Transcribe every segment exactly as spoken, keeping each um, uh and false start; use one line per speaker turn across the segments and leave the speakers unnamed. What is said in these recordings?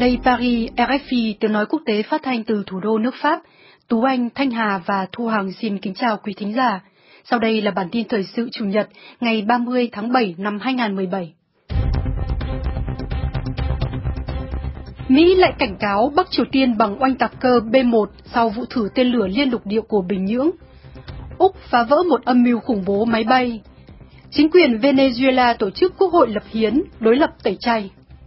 Đây Paris, rờ ép i, tiếng nói quốc tế phát thanh từ thủ đô nước Pháp. Tú Anh, Thanh Hà và Thu Hằng xin kính chào quý thính giả. Sau đây là bản tin thời sự Chủ nhật ngày ba mươi tháng bảy năm hai nghìn không trăm mười bảy. Mỹ lại cảnh cáo Bắc Triều Tiên bằng oanh tạc cơ B một sau vụ thử tên lửa liên lục địa của Bình Nhưỡng. Úc phá vỡ một âm mưu khủng bố máy bay. Chính quyền Venezuela tổ chức quốc hội lập hiến, đối lập tẩy chay.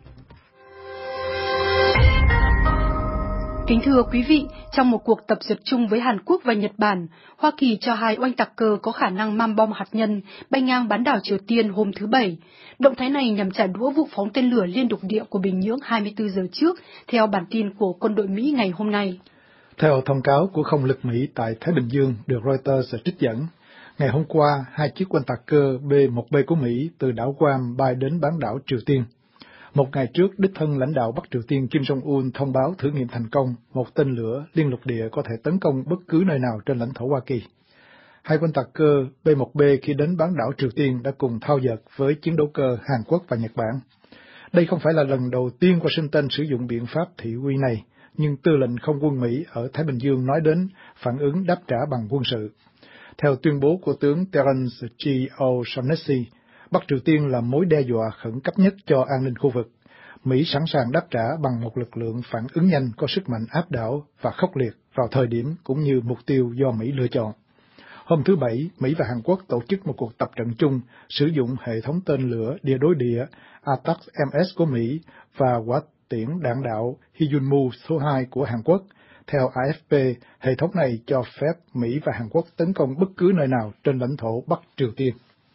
Kính thưa quý vị, trong một cuộc tập dượt chung với Hàn Quốc và Nhật Bản, Hoa Kỳ cho hai oanh tạc cơ có khả năng mang bom hạt nhân bay ngang bán đảo Triều Tiên hôm thứ Bảy. Động thái này nhằm trả đũa vụ phóng tên lửa liên lục địa của Bình Nhưỡng hai mươi tư giờ trước, theo bản tin của quân đội Mỹ ngày hôm nay.
Theo thông cáo của không lực Mỹ tại Thái Bình Dương được Reuters trích dẫn, ngày hôm qua, hai chiếc oanh tạc cơ B một B của Mỹ từ đảo Guam bay đến bán đảo Triều Tiên. Một ngày trước, đích thân lãnh đạo Bắc Triều Tiên Kim Jong-un thông báo thử nghiệm thành công một tên lửa liên lục địa có thể tấn công bất cứ nơi nào trên lãnh thổ Hoa Kỳ. Hai oanh tạc cơ B một B khi đến bán đảo Triều Tiên đã cùng thao dượt với chiến đấu cơ Hàn Quốc và Nhật Bản. Đây không phải là lần đầu tiên Washington sử dụng biện pháp thị uy này, nhưng tư lệnh không quân Mỹ ở Thái Bình Dương nói đến phản ứng đáp trả bằng quân sự. Theo tuyên bố của tướng Terence G. O'Shaughnessy, Bắc Triều Tiên là mối đe dọa khẩn cấp nhất cho an ninh khu vực. Mỹ sẵn sàng đáp trả bằng một lực lượng phản ứng nhanh có sức mạnh áp đảo và khốc liệt vào thời điểm cũng như mục tiêu do Mỹ lựa chọn. Hôm thứ Bảy, Mỹ và Hàn Quốc tổ chức một cuộc tập trận chung sử dụng hệ thống tên lửa địa đối địa A T A C M S của Mỹ và quả tiễn đạn đạo Hyunmoo số hai của Hàn Quốc. Theo A F P, hệ thống này cho phép Mỹ và Hàn Quốc tấn công bất cứ nơi nào trên lãnh thổ Bắc Triều Tiên.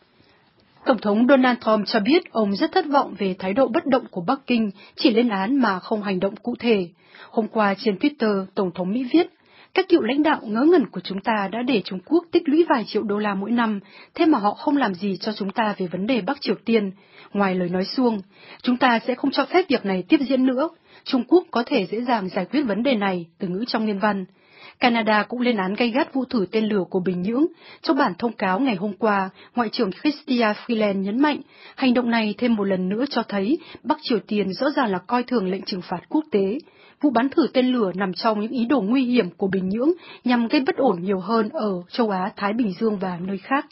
Tổng thống Donald Trump cho biết ông rất thất vọng về thái độ bất động của Bắc Kinh, chỉ lên án mà không hành động cụ thể. Hôm qua trên Twitter, Tổng thống Mỹ viết, các cựu lãnh đạo ngớ ngẩn của chúng ta đã để Trung Quốc tích lũy vài triệu đô la mỗi năm, thế mà họ không làm gì cho chúng ta về vấn đề Bắc Triều Tiên. Ngoài lời nói suông, chúng ta sẽ không cho phép việc này tiếp diễn nữa. Trung Quốc có thể dễ dàng giải quyết vấn đề này, từ ngữ trong nguyên văn. Canada cũng lên án gay gắt vụ thử tên lửa của Bình Nhưỡng. Trong bản thông cáo ngày hôm qua, Ngoại trưởng Chrystia Freeland nhấn mạnh, hành động này thêm một lần nữa cho thấy Bắc Triều Tiên rõ ràng là coi thường lệnh trừng phạt quốc tế. Vụ bắn thử tên lửa nằm trong những ý đồ nguy hiểm của Bình Nhưỡng nhằm gây bất ổn nhiều hơn ở châu Á, Thái Bình Dương và nơi khác.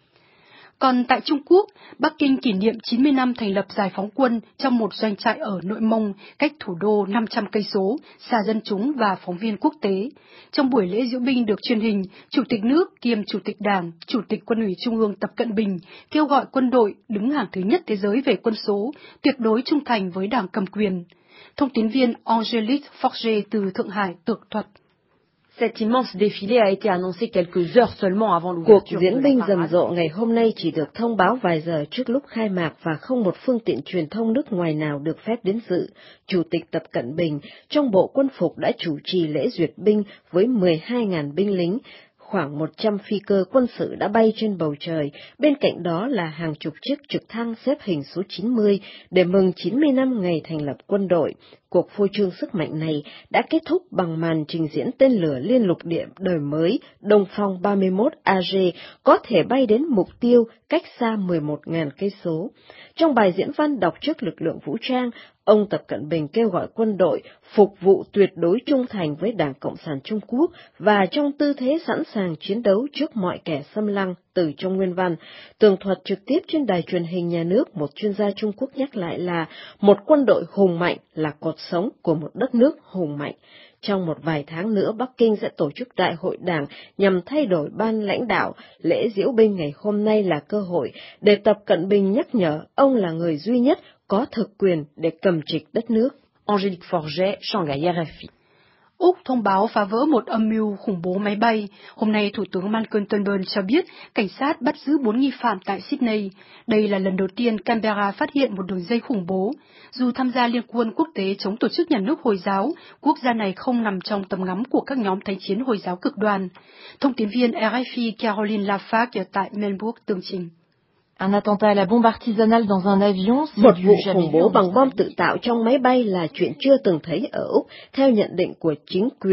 Còn tại Trung Quốc, Bắc Kinh kỷ niệm chín mươi năm thành lập Giải phóng quân trong một doanh trại ở Nội Mông, cách thủ đô năm trăm cây số, xa dân chúng và phóng viên quốc tế. Trong buổi lễ diễu binh được truyền hình, Chủ tịch nước kiêm Chủ tịch Đảng, Chủ tịch Quân ủy Trung ương Tập Cận Bình kêu gọi quân đội đứng hàng thứ nhất thế giới về quân số, tuyệt đối trung thành với đảng cầm quyền. Thông tín viên Angélique Forger từ Thượng Hải tường thuật.
Cet immense défilé a été annoncé quelques heures seulement avant l'ouverture.
Cuộc diễn binh rầm rộ ngày hôm nay chỉ được thông báo vài giờ trước lúc khai mạc và không một phương tiện truyền thông nước ngoài nào được phép đến dự. Chủ tịch Tập Cận Bình trong bộ quân phục đã chủ trì lễ duyệt binh với mười hai nghìn binh lính. Khoảng một trăm phi cơ quân sự đã bay trên bầu trời, bên cạnh đó là hàng chục chiếc trực thăng xếp hình số chín mươi để mừng chín mươi năm ngày thành lập quân đội. Cuộc phô trương sức mạnh này đã kết thúc bằng màn trình diễn tên lửa liên lục địa đời mới Đông Phong ba mươi mốt A G có thể bay đến mục tiêu cách xa mười một nghìn cây số. Trong bài diễn văn đọc trước lực lượng vũ trang, ông Tập Cận Bình kêu gọi quân đội phục vụ tuyệt đối trung thành với Đảng Cộng sản Trung Quốc và trong tư thế sẵn sàng chiến đấu trước mọi kẻ xâm lăng. Từ trong nguyên văn, tường thuật trực tiếp trên đài truyền hình nhà nước, một chuyên gia Trung Quốc nhắc lại là một quân đội hùng mạnh là cột sống của một đất nước hùng mạnh. Trong một vài tháng nữa, Bắc Kinh sẽ tổ chức đại hội đảng nhằm thay đổi ban lãnh đạo. Lễ diễu binh ngày hôm nay là cơ hội để Tập Cận Bình nhắc nhở ông là người duy nhất có thực quyền để cầm trịch đất nước.
Angélique Forget, Shanghai, R F I.
Úc thông báo phá vỡ một âm mưu khủng bố máy bay. Hôm nay, Thủ tướng Malcolm Turnbull cho biết cảnh sát bắt giữ bốn nghi phạm tại Sydney. Đây là lần đầu tiên Canberra phát hiện một đường dây khủng bố. Dù tham gia Liên quân quốc tế chống tổ chức nhà nước Hồi giáo, quốc gia này không nằm trong tầm ngắm của các nhóm thánh chiến Hồi giáo cực đoan. Thông tín viên R F I Caroline Lafargue tại Melbourne tường trình.
Un attentat à la bombe artisanale dans un avion,
một vụ khủng bố bằng bom tự tạo trong máy bay là chuyện chưa từng thấy ở Úc, theo nhận định của chính quyền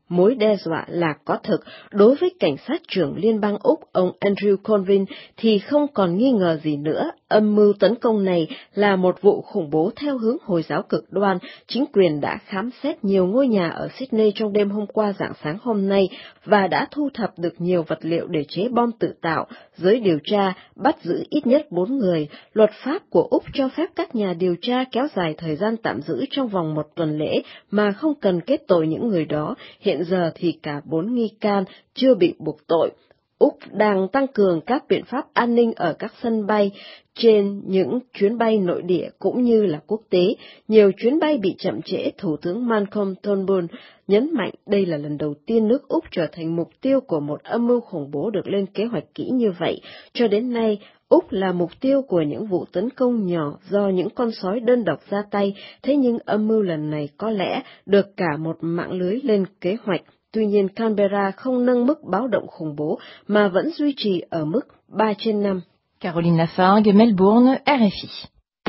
mối đe dọa là có thực. Đối với cảnh sát trưởng Liên bang Úc, ông Andrew Colvin, thì không còn nghi ngờ gì nữa. Âm mưu tấn công này là một vụ khủng bố theo hướng Hồi giáo cực đoan. Chính quyền đã khám xét nhiều ngôi nhà ở Sydney trong đêm hôm qua rạng sáng hôm nay và đã thu thập được nhiều vật liệu để chế bom tự tạo. Giới điều tra bắt giữ ít nhất bốn người. Luật pháp của Úc cho phép các nhà điều tra kéo dài thời gian tạm giữ trong vòng một tuần lễ mà không cần kết tội những người đó. Hiện giờ thì cả bốn nghi can chưa bị buộc tội. Úc đang tăng cường các biện pháp an ninh ở các sân bay, trên những chuyến bay nội địa cũng như là quốc tế. Nhiều chuyến bay bị chậm trễ. Thủ tướng Malcolm Turnbull nhấn mạnh đây là lần đầu tiên nước Úc trở thành mục tiêu của một âm mưu khủng bố được lên kế hoạch kỹ như vậy. Cho đến nay, Úc là mục tiêu của những vụ tấn công nhỏ do những con sói đơn độc ra tay, thế nhưng âm mưu lần này có lẽ được cả một mạng lưới lên kế hoạch. Tuy nhiên, Canberra không nâng mức báo động khủng bố mà vẫn duy trì ở mức ba trên năm.
Caroline Lafargue, Melbourne, R F I.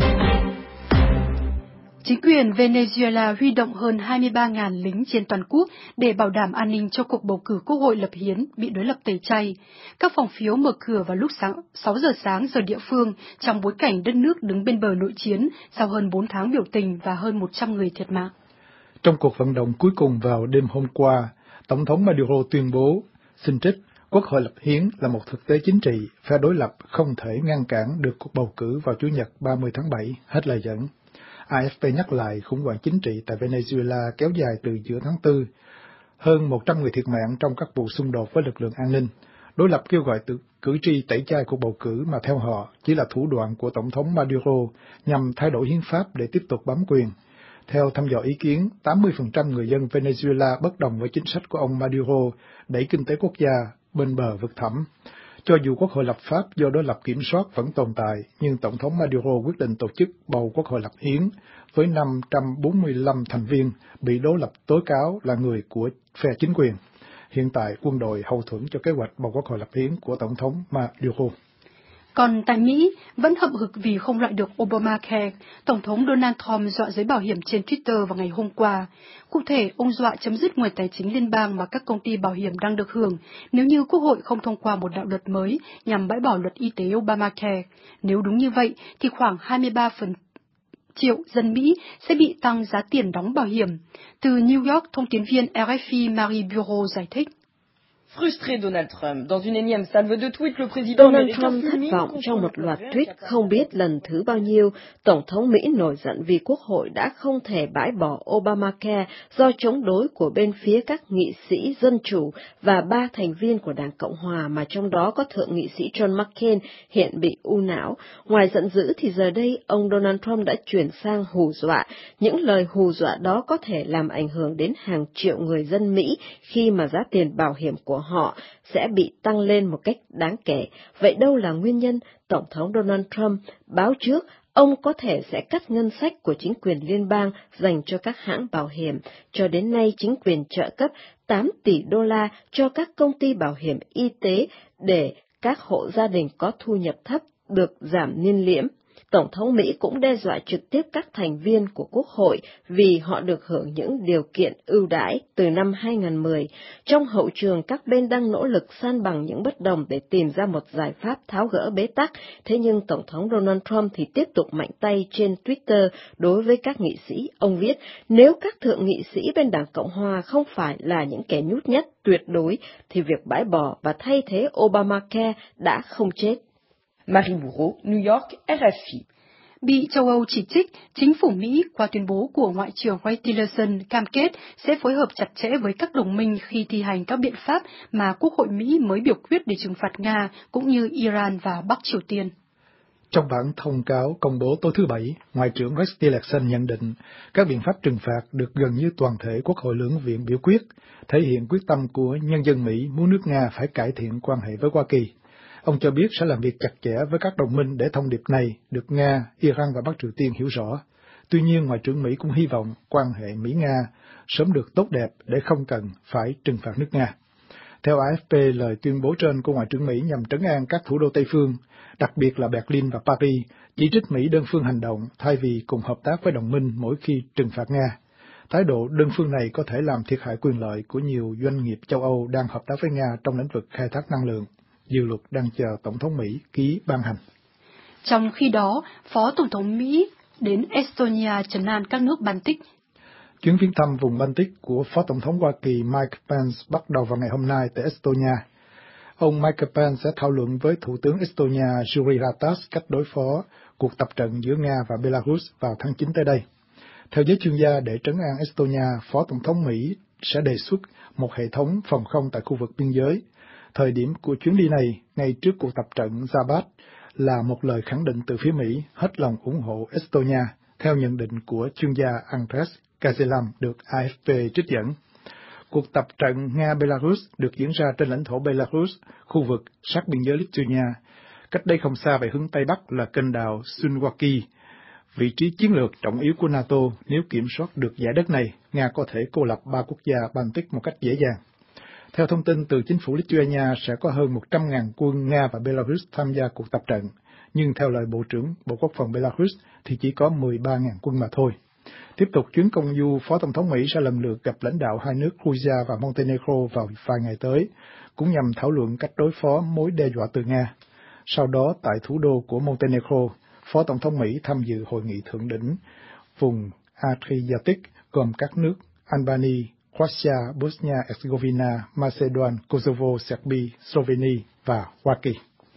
Chính quyền Venezuela huy động hơn hai mươi ba nghìn lính trên toàn quốc để bảo đảm an ninh cho cuộc bầu cử quốc hội lập hiến bị đối lập tẩy chay. Các phòng phiếu mở cửa vào lúc sáng, sáu giờ sáng giờ địa phương trong bối cảnh đất nước đứng bên bờ nội chiến sau hơn bốn tháng biểu tình và hơn một trăm người thiệt mạng.
Trong cuộc vận động cuối cùng vào đêm hôm qua, Tổng thống Maduro tuyên bố, xin trích, Quốc hội lập hiến là một thực tế chính trị, phe đối lập không thể ngăn cản được cuộc bầu cử vào Chủ nhật ba mươi tháng bảy, hết lời dẫn. a ép pê nhắc lại khủng hoảng chính trị tại Venezuela kéo dài từ giữa tháng tư. Hơn một trăm người thiệt mạng trong các vụ xung đột với lực lượng an ninh. Đối lập kêu gọi tự cử tri tẩy chay cuộc bầu cử mà theo họ chỉ là thủ đoạn của Tổng thống Maduro nhằm thay đổi hiến pháp để tiếp tục bám quyền. Theo thăm dò ý kiến, tám mươi phần trăm người dân Venezuela bất đồng với chính sách của ông Maduro đẩy kinh tế quốc gia bên bờ vực thẳm. Cho dù Quốc hội lập pháp do đối lập kiểm soát vẫn tồn tại, nhưng Tổng thống Maduro quyết định tổ chức bầu Quốc hội lập hiến với năm trăm bốn mươi lăm thành viên bị đối lập tố cáo là người của phe chính quyền. Hiện tại, quân đội hậu thuẫn cho kế hoạch bầu Quốc hội lập hiến của Tổng thống Maduro.
Còn tại Mỹ, vẫn hậm hực vì không loại được Obamacare, Tổng thống Donald Trump dọa giới bảo hiểm trên Twitter vào ngày hôm qua. Cụ thể, ông dọa chấm dứt nguồn tài chính liên bang mà các công ty bảo hiểm đang được hưởng nếu như Quốc hội không thông qua một đạo luật mới nhằm bãi bỏ luật y tế Obamacare. Nếu đúng như vậy, thì khoảng hai mươi ba phần triệu dân Mỹ sẽ bị tăng giá tiền đóng bảo hiểm. Từ New York, thông tín viên R F I Marie Bureau giải thích.
Frustré Donald Trump, dans une énième salve de tweets, le président
Donald Trump thất vọng trong một loạt tweet không biết lần thứ bao nhiêu. Tổng thống Mỹ nổi giận vì Quốc hội đã không thể bãi bỏ Obamacare do chống đối của bên phía các nghị sĩ Dân Chủ và ba thành viên của Đảng Cộng Hòa, mà trong đó có Thượng nghị sĩ John McCain hiện bị u não. Ngoài giận dữ thì giờ đây ông Donald Trump đã chuyển sang hù dọa. Những lời hù dọa đó có thể làm ảnh hưởng đến hàng triệu người dân Mỹ khi mà giá tiền bảo hiểm của họ sẽ bị tăng lên một cách đáng kể. Vậy đâu là nguyên nhân? Tổng thống Donald Trump báo trước ông có thể sẽ cắt ngân sách của chính quyền liên bang dành cho các hãng bảo hiểm. Cho đến nay, chính quyền trợ cấp tám tỷ đô la cho các công ty bảo hiểm y tế để các hộ gia đình có thu nhập thấp được giảm niên liễm. Tổng thống Mỹ cũng đe dọa trực tiếp các thành viên của Quốc hội vì họ được hưởng những điều kiện ưu đãi từ năm hai nghìn không trăm mười. Trong hậu trường, các bên đang nỗ lực san bằng những bất đồng để tìm ra một giải pháp tháo gỡ bế tắc. Thế nhưng Tổng thống Donald Trump thì tiếp tục mạnh tay trên Twitter đối với các nghị sĩ. Ông viết, nếu các thượng nghị sĩ bên Đảng Cộng Hòa không phải là những kẻ nhút nhát tuyệt đối, thì việc bãi bỏ và thay thế Obamacare đã không chết.
Marie Bureau, New York, R F I.
Bị châu Âu chỉ trích, chính phủ Mỹ qua tuyên bố của Ngoại trưởng Rex Tillerson cam kết sẽ phối hợp chặt chẽ với các đồng minh khi thi hành các biện pháp mà Quốc hội Mỹ mới biểu quyết để trừng phạt Nga cũng như Iran và Bắc Triều Tiên.
Trong bản thông cáo công bố tối thứ Bảy, Ngoại trưởng Rex Tillerson nhận định các biện pháp trừng phạt được gần như toàn thể Quốc hội lưỡng viện biểu quyết, thể hiện quyết tâm của nhân dân Mỹ muốn nước Nga phải cải thiện quan hệ với Hoa Kỳ. Ông cho biết sẽ làm việc chặt chẽ với các đồng minh để thông điệp này được Nga, Iran và Bắc Triều Tiên hiểu rõ. Tuy nhiên, Ngoại trưởng Mỹ cũng hy vọng quan hệ Mỹ-Nga sớm được tốt đẹp để không cần phải trừng phạt nước Nga. Theo a ép pê, lời tuyên bố trên của Ngoại trưởng Mỹ nhằm trấn an các thủ đô Tây phương, đặc biệt là Berlin và Paris, chỉ trích Mỹ đơn phương hành động thay vì cùng hợp tác với đồng minh mỗi khi trừng phạt Nga. Thái độ đơn phương này có thể làm thiệt hại quyền lợi của nhiều doanh nghiệp châu Âu đang hợp tác với Nga trong lĩnh vực khai thác năng lượng. Dự luật đang chờ Tổng thống Mỹ ký ban hành.
Trong khi đó, Phó Tổng thống Mỹ đến Estonia trấn an các nước Baltic.
Chuyến viếng thăm vùng Baltic của Phó Tổng thống Hoa Kỳ Mike Pence bắt đầu vào ngày hôm nay tại Estonia. Ông Mike Pence sẽ thảo luận với Thủ tướng Estonia Jüri Ratas cách đối phó cuộc tập trận giữa Nga và Belarus vào tháng chín tới đây. Theo giới chuyên gia, để trấn an Estonia, Phó Tổng thống Mỹ sẽ đề xuất một hệ thống phòng không tại khu vực biên giới. Thời điểm của chuyến đi này, ngay trước cuộc tập trận Zabat, là một lời khẳng định từ phía Mỹ hết lòng ủng hộ Estonia, theo nhận định của chuyên gia Andres Kazelam được a ép pê trích dẫn. Cuộc tập trận Nga-Belarus được diễn ra trên lãnh thổ Belarus, khu vực sát biên giới Lithuania. Cách đây không xa về hướng Tây Bắc là kênh đào Suwałki, vị trí chiến lược trọng yếu của NATO. Nếu kiểm soát được dải đất này, Nga có thể cô lập ba quốc gia Baltic một cách dễ dàng. Theo thông tin từ chính phủ Lithuania, sẽ có hơn một trăm nghìn quân Nga và Belarus tham gia cuộc tập trận, nhưng theo lời Bộ trưởng Bộ Quốc phòng Belarus thì chỉ có mười ba nghìn quân mà thôi. Tiếp tục chuyến công du, Phó Tổng thống Mỹ sẽ lần lượt gặp lãnh đạo hai nước Georgia và Montenegro vào vài ngày tới, cũng nhằm thảo luận cách đối phó mối đe dọa từ Nga. Sau đó, tại thủ đô của Montenegro, Phó Tổng thống Mỹ tham dự hội nghị thượng đỉnh vùng Adriatic gồm các nước Albania, Croatia, Bosnia-Herzegovina, Macedonia, Kosovo, Serbia, Slovenia và Hoa Kỳ.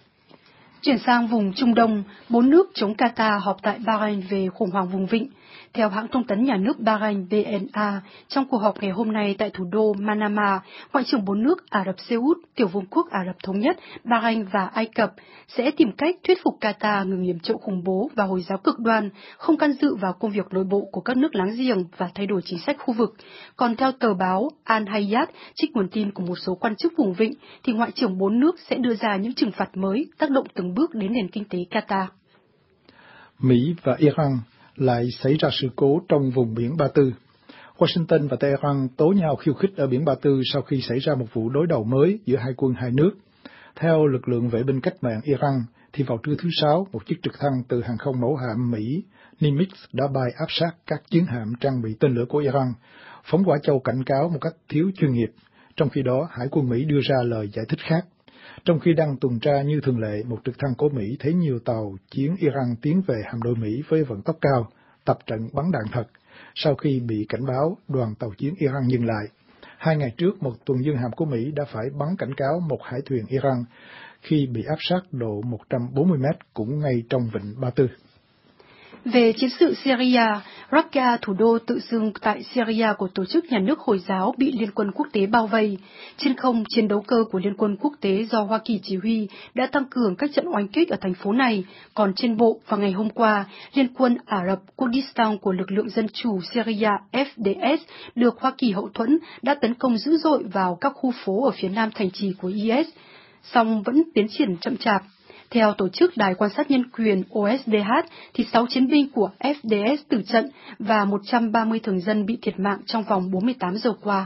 Chuyển sang vùng Trung Đông, bốn nước chống Qatar họp tại Bahrain về khủng hoảng vùng vịnh. Theo hãng thông tấn nhà nước Bahrain B N A, trong cuộc họp ngày hôm nay tại thủ đô Manama, Ngoại trưởng bốn nước Ả Rập Xê Út, Tiểu vương quốc Ả Rập Thống nhất, Bahrain và Ai Cập sẽ tìm cách thuyết phục Qatar ngừng yểm trợ khủng bố và Hồi giáo cực đoan, không can dự vào công việc nội bộ của các nước láng giềng và thay đổi chính sách khu vực. Còn theo tờ báo Al-Hayat, trích nguồn tin của một số quan chức vùng vịnh, thì Ngoại trưởng bốn nước sẽ đưa ra những trừng phạt mới tác động từng bước đến nền kinh tế Qatar.
Mỹ và Iran lại xảy ra sự cố trong vùng biển Ba Tư. Washington và Tehran tố nhau khiêu khích ở biển Ba Tư sau khi xảy ra một vụ đối đầu mới giữa hai quân hai nước. Theo lực lượng vệ binh cách mạng Iran, thì vào trưa thứ Sáu, một chiếc trực thăng từ hàng không mẫu hạm Mỹ Nimitz đã bay áp sát các chiến hạm trang bị tên lửa của Iran, phóng quả châu cảnh cáo một cách thiếu chuyên nghiệp. Trong khi đó, Hải quân Mỹ đưa ra lời giải thích khác. Trong khi đang tuần tra như thường lệ, một trực thăng của Mỹ thấy nhiều tàu chiến Iran tiến về hạm đội Mỹ với vận tốc cao, tập trận bắn đạn thật. Sau khi bị cảnh báo, đoàn tàu chiến Iran dừng lại. Hai ngày trước, một tuần dương hạm của Mỹ đã phải bắn cảnh cáo một hải thuyền Iran khi bị áp sát độ một trăm bốn mươi mét, cũng ngay trong vịnh Ba Tư.
Về chiến sự Syria, Raqqa, thủ đô tự xưng tại Syria của tổ chức nhà nước Hồi giáo, bị Liên quân quốc tế bao vây. Trên không, chiến đấu cơ của Liên quân quốc tế do Hoa Kỳ chỉ huy đã tăng cường các trận oanh kích ở thành phố này. Còn trên bộ, vào ngày hôm qua, Liên quân Ả Rập Kurdistan của lực lượng dân chủ Syria F D S được Hoa Kỳ hậu thuẫn đã tấn công dữ dội vào các khu phố ở phía nam thành trì của I S, song vẫn tiến triển chậm chạp. Theo Tổ chức Đài quan sát nhân quyền O S D H, thì sáu chiến binh của F D S tử trận và một trăm ba mươi thường dân bị thiệt mạng trong vòng bốn mươi tám giờ qua.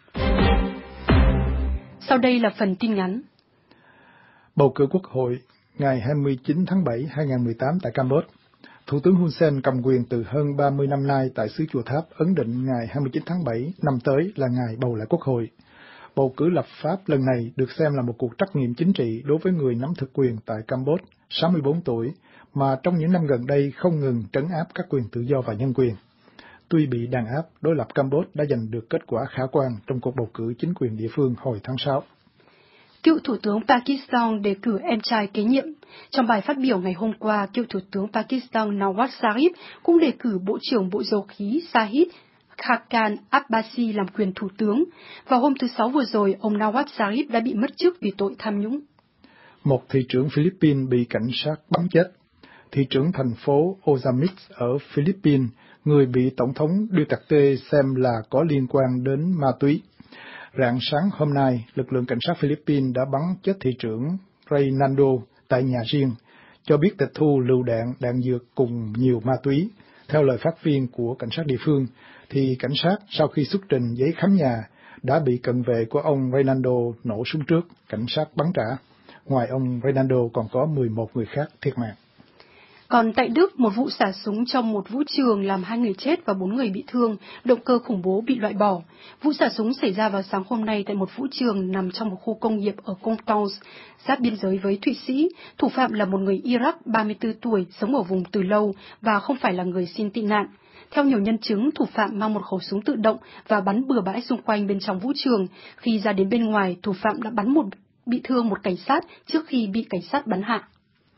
Sau đây là phần tin ngắn.
Bầu cử Quốc hội ngày hai mươi chín tháng bảy năm hai nghìn không trăm mười tám tại Campuchia. Thủ tướng Hun Sen cầm quyền từ hơn ba mươi năm nay tại xứ Chùa Tháp, ấn định ngày hai mươi chín tháng bảy năm tới là ngày bầu lại Quốc hội. Bầu cử lập pháp lần này được xem là một cuộc trắc nghiệm chính trị đối với người nắm thực quyền tại Campuchia, sáu mươi bốn tuổi, mà trong những năm gần đây không ngừng trấn áp các quyền tự do và nhân quyền. Tuy bị đàn áp, đối lập Campuchia đã giành được kết quả khả quan trong cuộc bầu cử chính quyền địa phương hồi tháng sáu.
Cựu Thủ tướng Pakistan đề cử em trai kế nhiệm. Trong bài phát biểu ngày hôm qua, cựu Thủ tướng Pakistan Nawaz Sharif cũng đề cử Bộ trưởng Bộ Dầu khí Shahid Khaqan Abbasi làm quyền thủ tướng. Vào hôm thứ Sáu vừa rồi, ông Nawaz Sharif đã bị mất chức vì tội tham nhũng.
Một thị trưởng Philippines bị cảnh sát bắn chết. Thị trưởng thành phố Ozamix ở Philippines, người bị Tổng thống Duterte xem là có liên quan đến ma túy. Rạng sáng hôm nay, lực lượng cảnh sát Philippines đã bắn chết thị trưởng Reynaldo tại nhà riêng, cho biết tịch thu lựu đạn, đạn dược cùng nhiều ma túy. Theo lời phát viên của cảnh sát địa phương, thì cảnh sát sau khi xuất trình giấy khám nhà đã bị cận vệ của ông Reynaldo nổ súng trước, cảnh sát bắn trả. Ngoài ông Reynaldo còn có mười một người khác thiệt mạng.
Còn tại Đức, một vụ xả súng trong một vũ trường làm hai người chết và bốn người bị thương, động cơ khủng bố bị loại bỏ. Vụ xả súng xảy ra vào sáng hôm nay tại một vũ trường nằm trong một khu công nghiệp ở Constance, giáp biên giới với Thụy Sĩ. Thủ phạm là một người Iraq ba mươi tư tuổi, sống ở vùng từ lâu và không phải là người xin tị nạn. Theo nhiều nhân chứng, thủ phạm mang một khẩu súng tự động và bắn bừa bãi xung quanh bên trong vũ trường. Khi ra đến bên ngoài, thủ phạm đã bắn một bị thương một cảnh sát trước khi bị cảnh sát bắn hạ.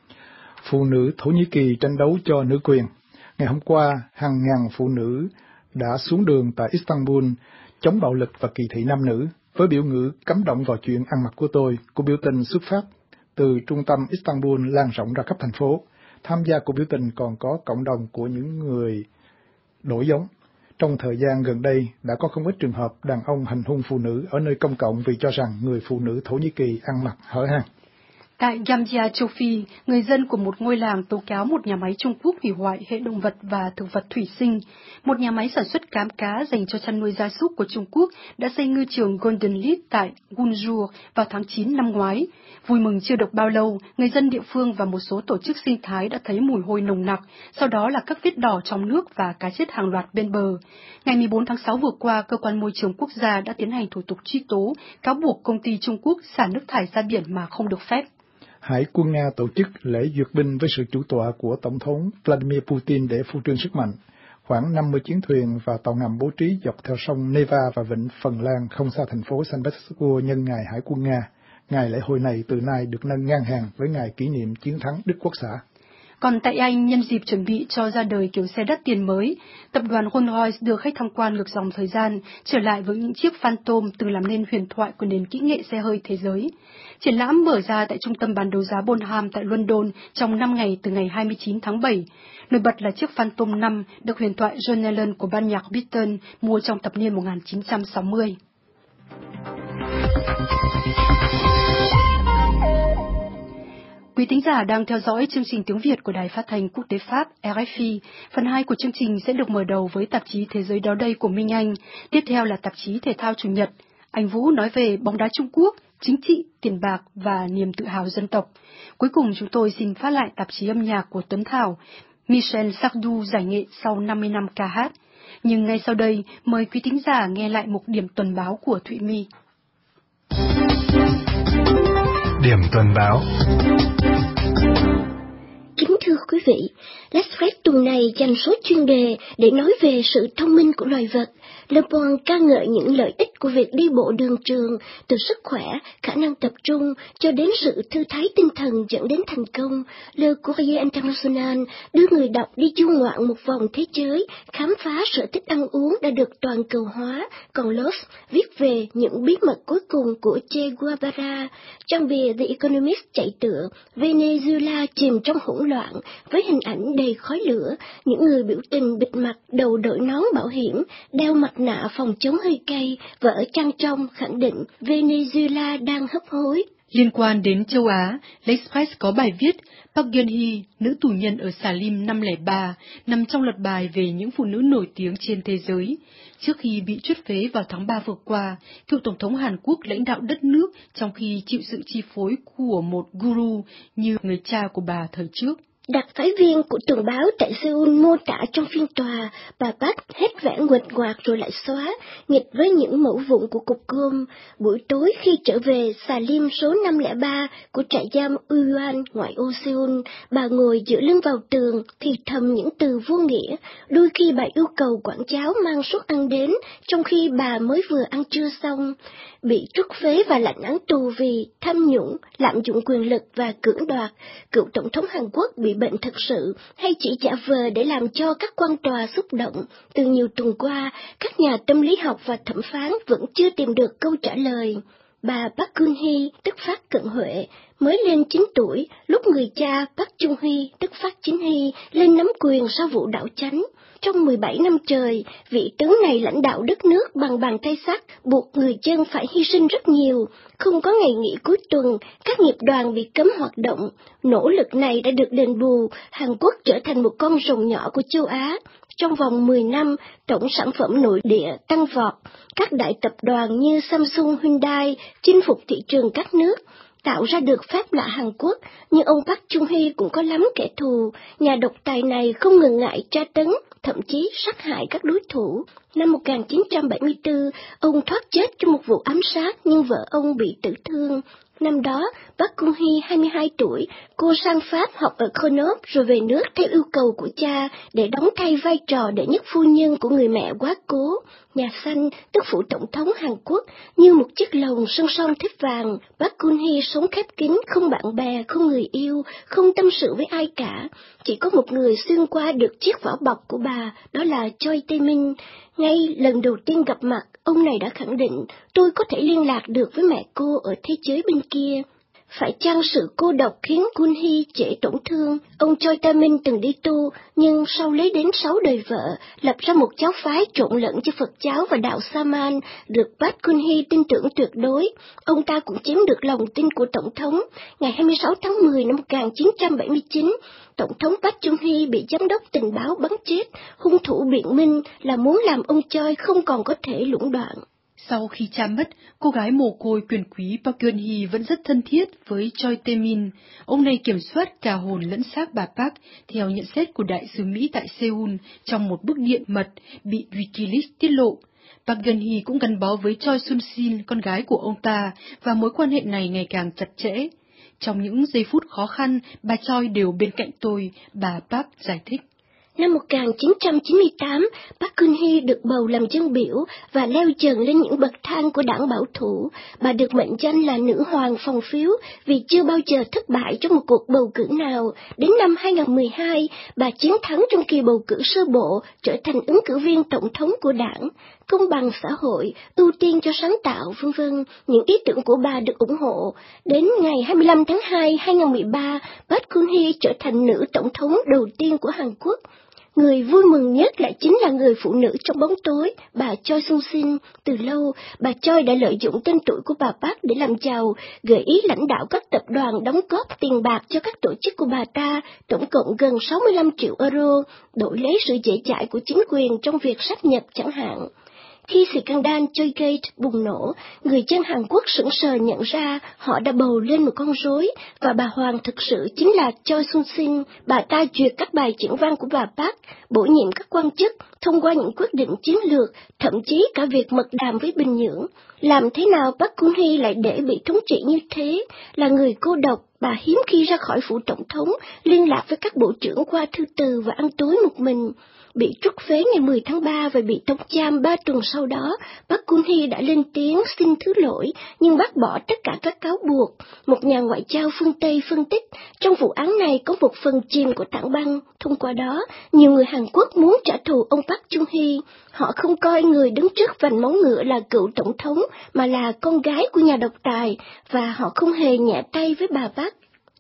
Phụ nữ Thổ Nhĩ Kỳ tranh đấu cho nữ quyền. Ngày hôm qua, hàng ngàn phụ nữ đã xuống đường tại Istanbul chống bạo lực và kỳ thị nam nữ, với biểu ngữ cấm động vào chuyện ăn mặc của tôi. Cuộc biểu tình xuất phát từ trung tâm Istanbul lan rộng ra khắp thành phố. Tham gia cuộc biểu tình còn có cộng đồng của những người đổi giống. Trong thời gian gần đây, đã có không ít trường hợp đàn ông hành hung phụ nữ ở nơi công cộng vì cho rằng người phụ nữ Thổ Nhĩ Kỳ ăn mặc hở hang.
Tại Gamgia, châu Phi, người dân của một ngôi làng tố cáo một nhà máy Trung Quốc hủy hoại hệ động vật và thực vật thủy sinh. Một nhà máy sản xuất cám cá dành cho chăn nuôi gia súc của Trung Quốc đã xây ngư trường Golden Lead tại Gunjur vào tháng chín năm ngoái. Vui mừng chưa được bao lâu, người dân địa phương và một số tổ chức sinh thái đã thấy mùi hôi nồng nặc, sau đó là các vết đỏ trong nước và cá chết hàng loạt bên bờ. Ngày mười bốn tháng sáu vừa qua, Cơ quan Môi trường Quốc gia đã tiến hành thủ tục truy tố, cáo buộc công ty Trung Quốc xả nước thải ra biển mà không được phép.
Hải quân Nga tổ chức lễ duyệt binh với sự chủ tọa của Tổng thống Vladimir Putin để phô trương sức mạnh. Khoảng năm mươi chiến thuyền và tàu ngầm bố trí dọc theo sông Neva và vịnh Phần Lan không xa thành phố Saint Petersburg nhân ngày Hải quân Nga. Ngày lễ hội này từ nay được nâng ngang hàng với ngày kỷ niệm chiến thắng Đức Quốc xã.
Còn tại Anh, nhân dịp chuẩn bị cho ra đời kiểu xe đắt tiền mới, tập đoàn Rolls-Royce đưa khách tham quan ngược dòng thời gian, trở lại với những chiếc Phantom từng làm nên huyền thoại của nền kỹ nghệ xe hơi thế giới. Triển lãm mở ra tại trung tâm bán đấu giá Bonham tại London trong năm ngày từ ngày hai mươi chín tháng bảy. Nổi bật là chiếc Phantom năm được huyền thoại John Lennon của ban nhạc Beatles mua trong thập niên một nghìn chín trăm sáu mươi. Quý thính giả đang theo dõi chương trình tiếng Việt của Đài Phát thanh Quốc tế Pháp R F I. Phần hai của chương trình sẽ được mở đầu với tạp chí Thế giới đó đây của Minh Anh. Tiếp theo là tạp chí Thể thao Chủ nhật. Anh Vũ nói về bóng đá Trung Quốc, chính trị, tiền bạc và niềm tự hào dân tộc. Cuối cùng chúng tôi xin phát lại tạp chí âm nhạc của Tuấn Thảo, Michel Sardou giải nghệ sau năm mươi năm ca hát. Nhưng ngay sau đây, mời quý thính giả nghe lại mục điểm tuần báo của Thụy My.
Điểm tuần báo.
Kính thưa quý vị, L'Express tuần này dành số chuyên đề để nói về sự thông minh của loài vật. Le Bon ca ngợi những lợi ích của việc đi bộ đường trường, từ sức khỏe, khả năng tập trung, cho đến sự thư thái tinh thần dẫn đến thành công. Le Courrier International đưa người đọc đi du ngoạn một vòng thế giới, khám phá sở thích ăn uống đã được toàn cầu hóa. Còn Los viết về những bí mật cuối cùng của Che Guevara. Trang bìa The Economist chạy tựa Venezuela chìm trong hỗn loạn với hình ảnh đầy khói lửa, những người biểu tình bịt mặt, đầu đội nón bảo hiểm, đeo mặt nạ phòng chống hơi cay và ở trang trong khẳng định Venezuela đang hấp hối.
Liên quan đến châu Á, L'Express có bài viết Park Geun-hye, nữ tù nhân ở Salim năm không không ba, nằm trong loạt bài về những phụ nữ nổi tiếng trên thế giới. Trước khi bị truất phế vào tháng ba vừa qua, cựu Tổng thống Hàn Quốc lãnh đạo đất nước trong khi chịu sự chi phối của một guru như người cha của bà thời trước.
Đặc phái viên của tuần báo tại Seoul mô tả trong phiên tòa, bà Park hết vẻ nguệch ngoạc rồi lại xóa, nghịch với những mẫu vụn của cục gôm. Buổi tối khi trở về Salim số năm không không ba của trại giam Uwan ngoại ô Seoul, bà ngồi dựa lưng vào tường, thì thầm những từ vô nghĩa. Đôi khi bà yêu cầu quản giáo mang suất ăn đến, trong khi bà mới vừa ăn trưa xong. Bị truất phế và lãnh án tù vì tham nhũng, lạm dụng quyền lực và cưỡng đoạt, cựu Tổng thống Hàn Quốc bị bệnh thực sự hay chỉ giả vờ để làm cho các quan tòa xúc động. Từ nhiều tuần qua, các nhà tâm lý học và thẩm phán vẫn chưa tìm được câu trả lời. Bà Park Geun-hye, tức Phát Cận Huệ, mới lên chín tuổi, lúc người cha Park Chung-hee, tức Phát Chính Hy, lên nắm quyền sau vụ đảo chánh. Trong mười bảy năm trời, vị tướng này lãnh đạo đất nước bằng bàn tay sắt, buộc người dân phải hy sinh rất nhiều. Không có ngày nghỉ cuối tuần, các nghiệp đoàn bị cấm hoạt động. Nỗ lực này đã được đền bù, Hàn Quốc trở thành một con rồng nhỏ của châu Á. Trong vòng mười năm, tổng sản phẩm nội địa tăng vọt. Các đại tập đoàn như Samsung, Hyundai chinh phục thị trường các nước. tạo ra được phép lạ Hàn Quốc, nhưng ông Park Chung-hee cũng có lắm kẻ thù. Nhà độc tài này không ngần ngại tra tấn, thậm chí sát hại các đối thủ. Năm một nghìn chín trăm bảy mươi tư, ông thoát chết trong một vụ ám sát, nhưng vợ ông bị tử thương. Năm đó, Park Geun-hye hai mươi hai tuổi, cô sang Pháp học ở Grenoble rồi về nước theo yêu cầu của cha để đóng thay vai trò đệ nhất phu nhân của người mẹ quá cố. Nhà Xanh, tức phủ tổng thống Hàn Quốc, như một chiếc lồng song song thép vàng. Park Geun-hye sống khép kín, không bạn bè, không người yêu, không tâm sự với ai cả. Chỉ có một người xuyên qua được chiếc vỏ bọc của bà, đó là Choi Tae-min. Ngay lần đầu tiên gặp mặt, ông này đã khẳng định, tôi có thể liên lạc được với mẹ cô ở thế giới bên kia. Phải chăng sự cô độc khiến Geun-hye trễ tổn thương? Ông Choi Tae-min từng đi tu, nhưng sau lấy đến sáu đời vợ, lập ra một giáo phái trộn lẫn cho Phật giáo và đạo Saman, được Park Geun-hye tin tưởng tuyệt đối. Ông ta cũng chiếm được lòng tin của Tổng thống. Ngày hai mươi sáu tháng mười năm một nghìn chín trăm bảy mươi chín, Tổng thống Park Chung-hee bị giám đốc tình báo bắn chết, hung thủ biện minh là muốn làm ông Choi không còn có thể lũng đoạn.
Sau khi cha mất, cô gái mồ côi quyền quý Park Geun-hye vẫn rất thân thiết với Choi Tae-min. Ông này kiểm soát cả hồn lẫn xác bà Park, theo nhận xét của đại sứ Mỹ tại Seoul trong một bức điện mật bị Wikileaks tiết lộ. Park Geun-hye cũng gắn bó với Choi Soon-sin, con gái của ông ta, và mối quan hệ này ngày càng chặt chẽ. Trong những giây phút khó khăn, bà Choi đều bên cạnh tôi, bà Park giải thích.
Năm một nghìn chín trăm chín mươi tám, Park Geun-hye được bầu làm dân biểu và leo dần lên những bậc thang của đảng bảo thủ. Bà được mệnh danh là nữ hoàng phòng phiếu vì chưa bao giờ thất bại trong một cuộc bầu cử nào. Đến năm hai nghìn không trăm mười hai, bà chiến thắng trong kỳ bầu cử sơ bộ, trở thành ứng cử viên tổng thống của đảng. Công bằng xã hội, ưu tiên cho sáng tạo, vân vân, những ý tưởng của bà được ủng hộ. Đến ngày hai mươi lăm tháng hai hai nghìn không trăm mười ba, Park Geun-hye trở thành nữ tổng thống đầu tiên của Hàn Quốc. Người vui mừng nhất lại chính là người phụ nữ trong bóng tối, bà Choi Soon-sin. Từ lâu, bà Choi đã lợi dụng tên tuổi của bà Park để làm giàu, gợi ý lãnh đạo các tập đoàn đóng góp tiền bạc cho các tổ chức của bà ta, tổng cộng gần sáu mươi lăm triệu euro, đổi lấy sự dễ dãi của chính quyền trong việc sáp nhập chẳng hạn. Khi scandal Choigate bùng nổ, người dân Hàn Quốc sững sờ nhận ra họ đã bầu lên một con rối, và bà hoàng thực sự chính là Choi Soon-sin. Bà ta duyệt các bài diễn văn của bà Park, bổ nhiệm các quan chức, thông qua những quyết định chiến lược, thậm chí cả việc mật đàm với Bình Nhưỡng. Làm thế nào Park Geun-hye lại để bị thống trị như thế? Là người cô độc, bà hiếm khi ra khỏi phủ tổng thống, liên lạc với các bộ trưởng qua thư từ và ăn tối một mình. Bị trút phế ngày mười tháng ba và bị tống giam ba tuần sau đó, Park Geun-hye đã lên tiếng xin thứ lỗi, nhưng bác bỏ tất cả các cáo buộc. Một nhà ngoại giao phương Tây phân tích, trong vụ án này có một phần chìm của tảng băng. Thông qua đó, nhiều người Hàn Quốc muốn trả thù ông Park Chung-hee. Họ không coi người đứng trước vành móng ngựa là cựu tổng thống, mà là con gái của nhà độc tài, và họ không hề nhẹ tay với bà Park.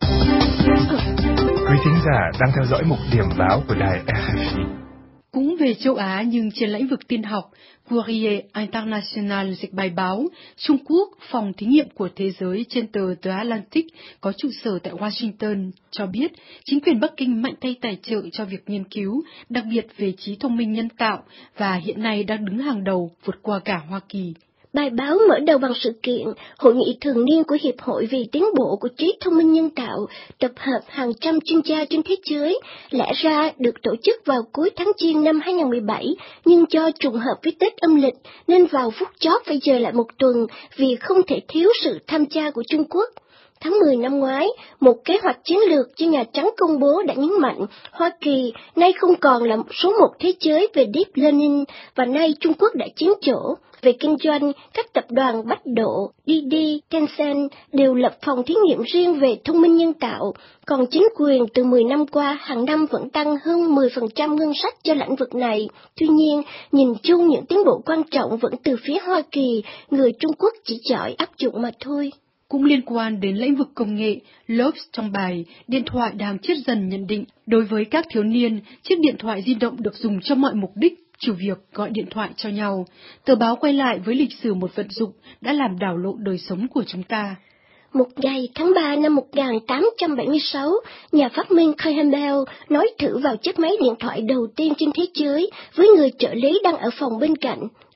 Quý thính giả đang theo dõi mục điểm báo của đài rờ ép i.
Cũng về châu Á nhưng trên lĩnh vực tin học, Courrier International dịch bài báo, Trung Quốc, phòng thí nghiệm của thế giới trên tờ The Atlantic có trụ sở tại Washington, cho biết chính quyền Bắc Kinh mạnh tay tài trợ cho việc nghiên cứu, đặc biệt về trí thông minh nhân tạo, và hiện nay đang đứng hàng đầu vượt qua cả Hoa Kỳ.
Bài báo mở đầu bằng sự kiện Hội nghị thường niên của Hiệp hội vì tiến bộ của trí thông minh nhân tạo, tập hợp hàng trăm chuyên gia trên thế giới, lẽ ra được tổ chức vào cuối tháng Giêng năm hai nghìn không trăm mười bảy, nhưng do trùng hợp với Tết âm lịch nên vào phút chót phải dời lại một tuần vì không thể thiếu sự tham gia của Trung Quốc. Tháng mười năm ngoái, một kế hoạch chiến lược do Nhà Trắng công bố đã nhấn mạnh Hoa Kỳ nay không còn là số một thế giới về Deep Learning, và nay Trung Quốc đã chiếm chỗ. Về kinh doanh, các tập đoàn Bách Độ, Didi, Tencent đều lập phòng thí nghiệm riêng về thông minh nhân tạo, còn chính quyền từ mười năm qua hàng năm vẫn tăng hơn mười phần trăm ngân sách cho lĩnh vực này. Tuy nhiên, nhìn chung những tiến bộ quan trọng vẫn từ phía Hoa Kỳ, người Trung Quốc chỉ giỏi áp dụng mà thôi.
Cũng liên quan đến lĩnh vực công nghệ, Lopes trong bài Điện thoại đang chết dần nhận định, đối với các thiếu niên, chiếc điện thoại di động được dùng cho mọi mục đích, trừ việc gọi điện thoại cho nhau. Tờ báo quay lại với lịch sử một vận dụng đã làm đảo lộn đời sống của chúng ta.
Một ngày tháng ba năm một nghìn tám trăm bảy mươi sáu, nhà phát minh Graham Bell nói thử vào chiếc máy điện thoại đầu tiên trên thế giới với người trợ lý đang ở phòng bên cạnh.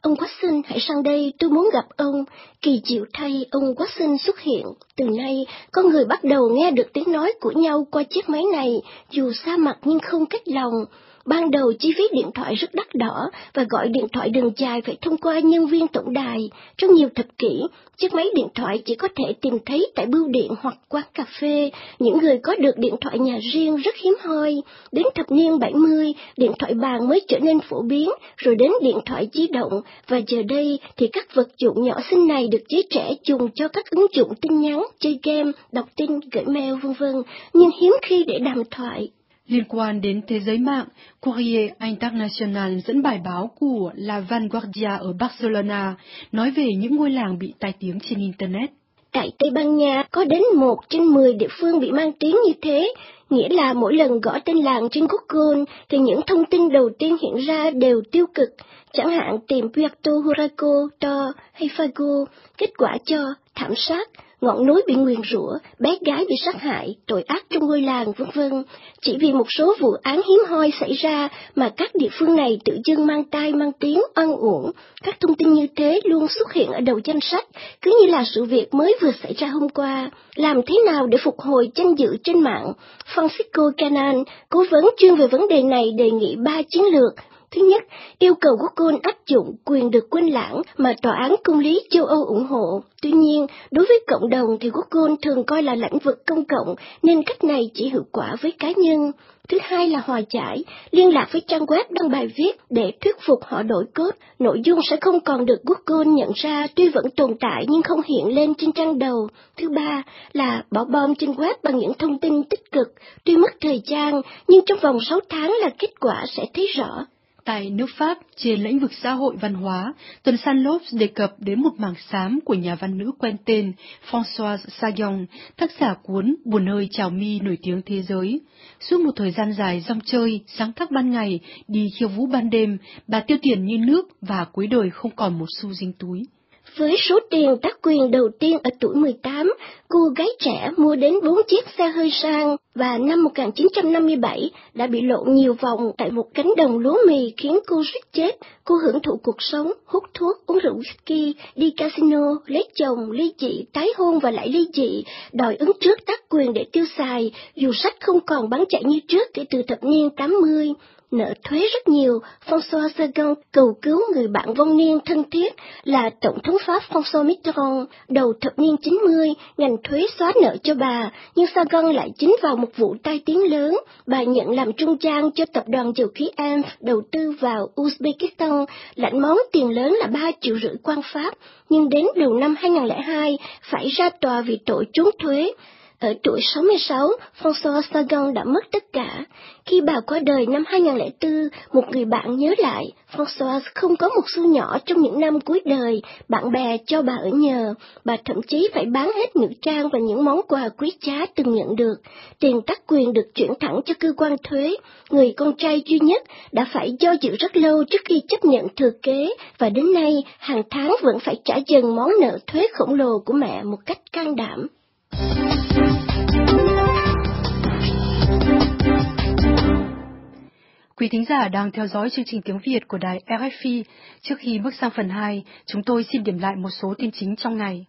Ông Watson, hãy sang đây, tôi muốn gặp ông. Kỳ diệu thay, ông Watson xuất hiện. Từ nay, con người bắt đầu nghe được tiếng nói của nhau qua chiếc máy này, dù xa mặt nhưng không cách lòng. Ban đầu chi phí điện thoại rất đắt đỏ và gọi điện thoại đường dài phải thông qua nhân viên tổng đài. Trong nhiều thập kỷ, chiếc máy điện thoại chỉ có thể tìm thấy tại bưu điện hoặc quán cà phê. Những người có được điện thoại nhà riêng rất hiếm hoi. Đến thập niên bảy mươi, điện thoại bàn mới trở nên phổ biến, rồi đến điện thoại di động, và giờ đây thì các vật dụng nhỏ xinh này được giới trẻ dùng cho các ứng dụng tin nhắn, chơi game, đọc tin, gửi mail vân vân, nhưng hiếm khi để đàm thoại.
Liên quan đến thế giới mạng, Courrier International dẫn bài báo của La Vanguardia ở Barcelona nói về những ngôi làng bị tai tiếng trên Internet.
Tại Tây Ban Nha, có đến một trên mười địa phương bị mang tiếng như thế, nghĩa là mỗi lần gõ tên làng trên Google thì những thông tin đầu tiên hiện ra đều tiêu cực, chẳng hạn tìm Puerto Huraco, To hay Fago, kết quả cho thảm sát, ngọn núi bị nguyền rủa, bé gái bị sát hại, tội ác trong ngôi làng, vân vân. Chỉ vì một số vụ án hiếm hoi xảy ra mà các địa phương này tự dưng mang tai mang tiếng oan uổng. Các thông tin như thế luôn xuất hiện ở đầu danh sách, cứ như là sự việc mới vừa xảy ra hôm qua. Làm thế nào để phục hồi danh dự trên mạng? Francisco Canan, cố vấn chuyên về vấn đề này, đề nghị ba chiến lược. Thứ nhất, yêu cầu Google áp dụng quyền được quên lãng mà Tòa án Công lý châu Âu ủng hộ. Tuy nhiên, đối với cộng đồng thì Google thường coi là lĩnh vực công cộng, nên cách này chỉ hiệu quả với cá nhân. Thứ hai là hòa giải, liên lạc với trang web đăng bài viết để thuyết phục họ đổi code. Nội dung sẽ không còn được Google nhận ra, tuy vẫn tồn tại nhưng không hiện lên trên trang đầu. Thứ ba là bỏ bom trên web bằng những thông tin tích cực, tuy mất thời gian, nhưng trong vòng sáu tháng là kết quả sẽ thấy rõ.
Tại nước Pháp, trên lĩnh vực xã hội văn hóa, tuần San Lopes đề cập đến một mảng xám của nhà văn nữ quen tên Françoise Sagan, tác giả cuốn Buồn hơi Trào mi nổi tiếng thế giới. Suốt một thời gian dài rong chơi, sáng tác ban ngày, đi khiêu vũ ban đêm, bà tiêu tiền như nước và cuối đời không còn một xu dính túi.
Với số tiền tác quyền đầu tiên ở tuổi mười tám, cô gái trẻ mua đến bốn chiếc xe hơi sang và năm một nghìn chín trăm năm mươi bảy đã bị lộn nhiều vòng tại một cánh đồng lúa mì khiến cô suýt chết. Cô hưởng thụ cuộc sống, hút thuốc, uống rượu whisky, đi casino, lấy chồng, ly dị, tái hôn và lại ly dị, đòi ứng trước tác quyền để tiêu xài, dù sách không còn bán chạy như trước kể từ thập niên tám mươi. Nợ thuế rất nhiều, François Sagan cầu cứu người bạn vong niên thân thiết là Tổng thống Pháp François Mitterrand. Đầu thập niên chín mươi, ngành thuế xóa nợ cho bà, nhưng Sagan lại dính vào một vụ tai tiếng lớn. Bà nhận làm trung gian cho tập đoàn dầu khí e em đầu tư vào Uzbekistan, lãnh món tiền lớn là ba triệu rưỡi quan Pháp, nhưng đến đầu năm hai nghìn không trăm lẻ hai phải ra tòa vì tội trốn thuế. Ở tuổi sáu mươi sáu, François Sagan đã mất tất cả. Khi bà qua đời năm hai nghìn không trăm lẻ bốn, một người bạn nhớ lại, François không có một xu nhỏ trong những năm cuối đời, bạn bè cho bà ở nhờ. Bà thậm chí phải bán hết nữ trang và những món quà quý giá từng nhận được. Tiền tác quyền được chuyển thẳng cho cơ quan thuế. Người con trai duy nhất đã phải do dự rất lâu trước khi chấp nhận thừa kế, và đến nay, hàng tháng vẫn phải trả dần món nợ thuế khổng lồ của mẹ một cách can đảm.
Quý thính giả đang theo dõi chương trình tiếng Việt của đài rờ ép i. Trước khi bước sang phần hai, chúng tôi xin điểm lại một số tin chính trong ngày.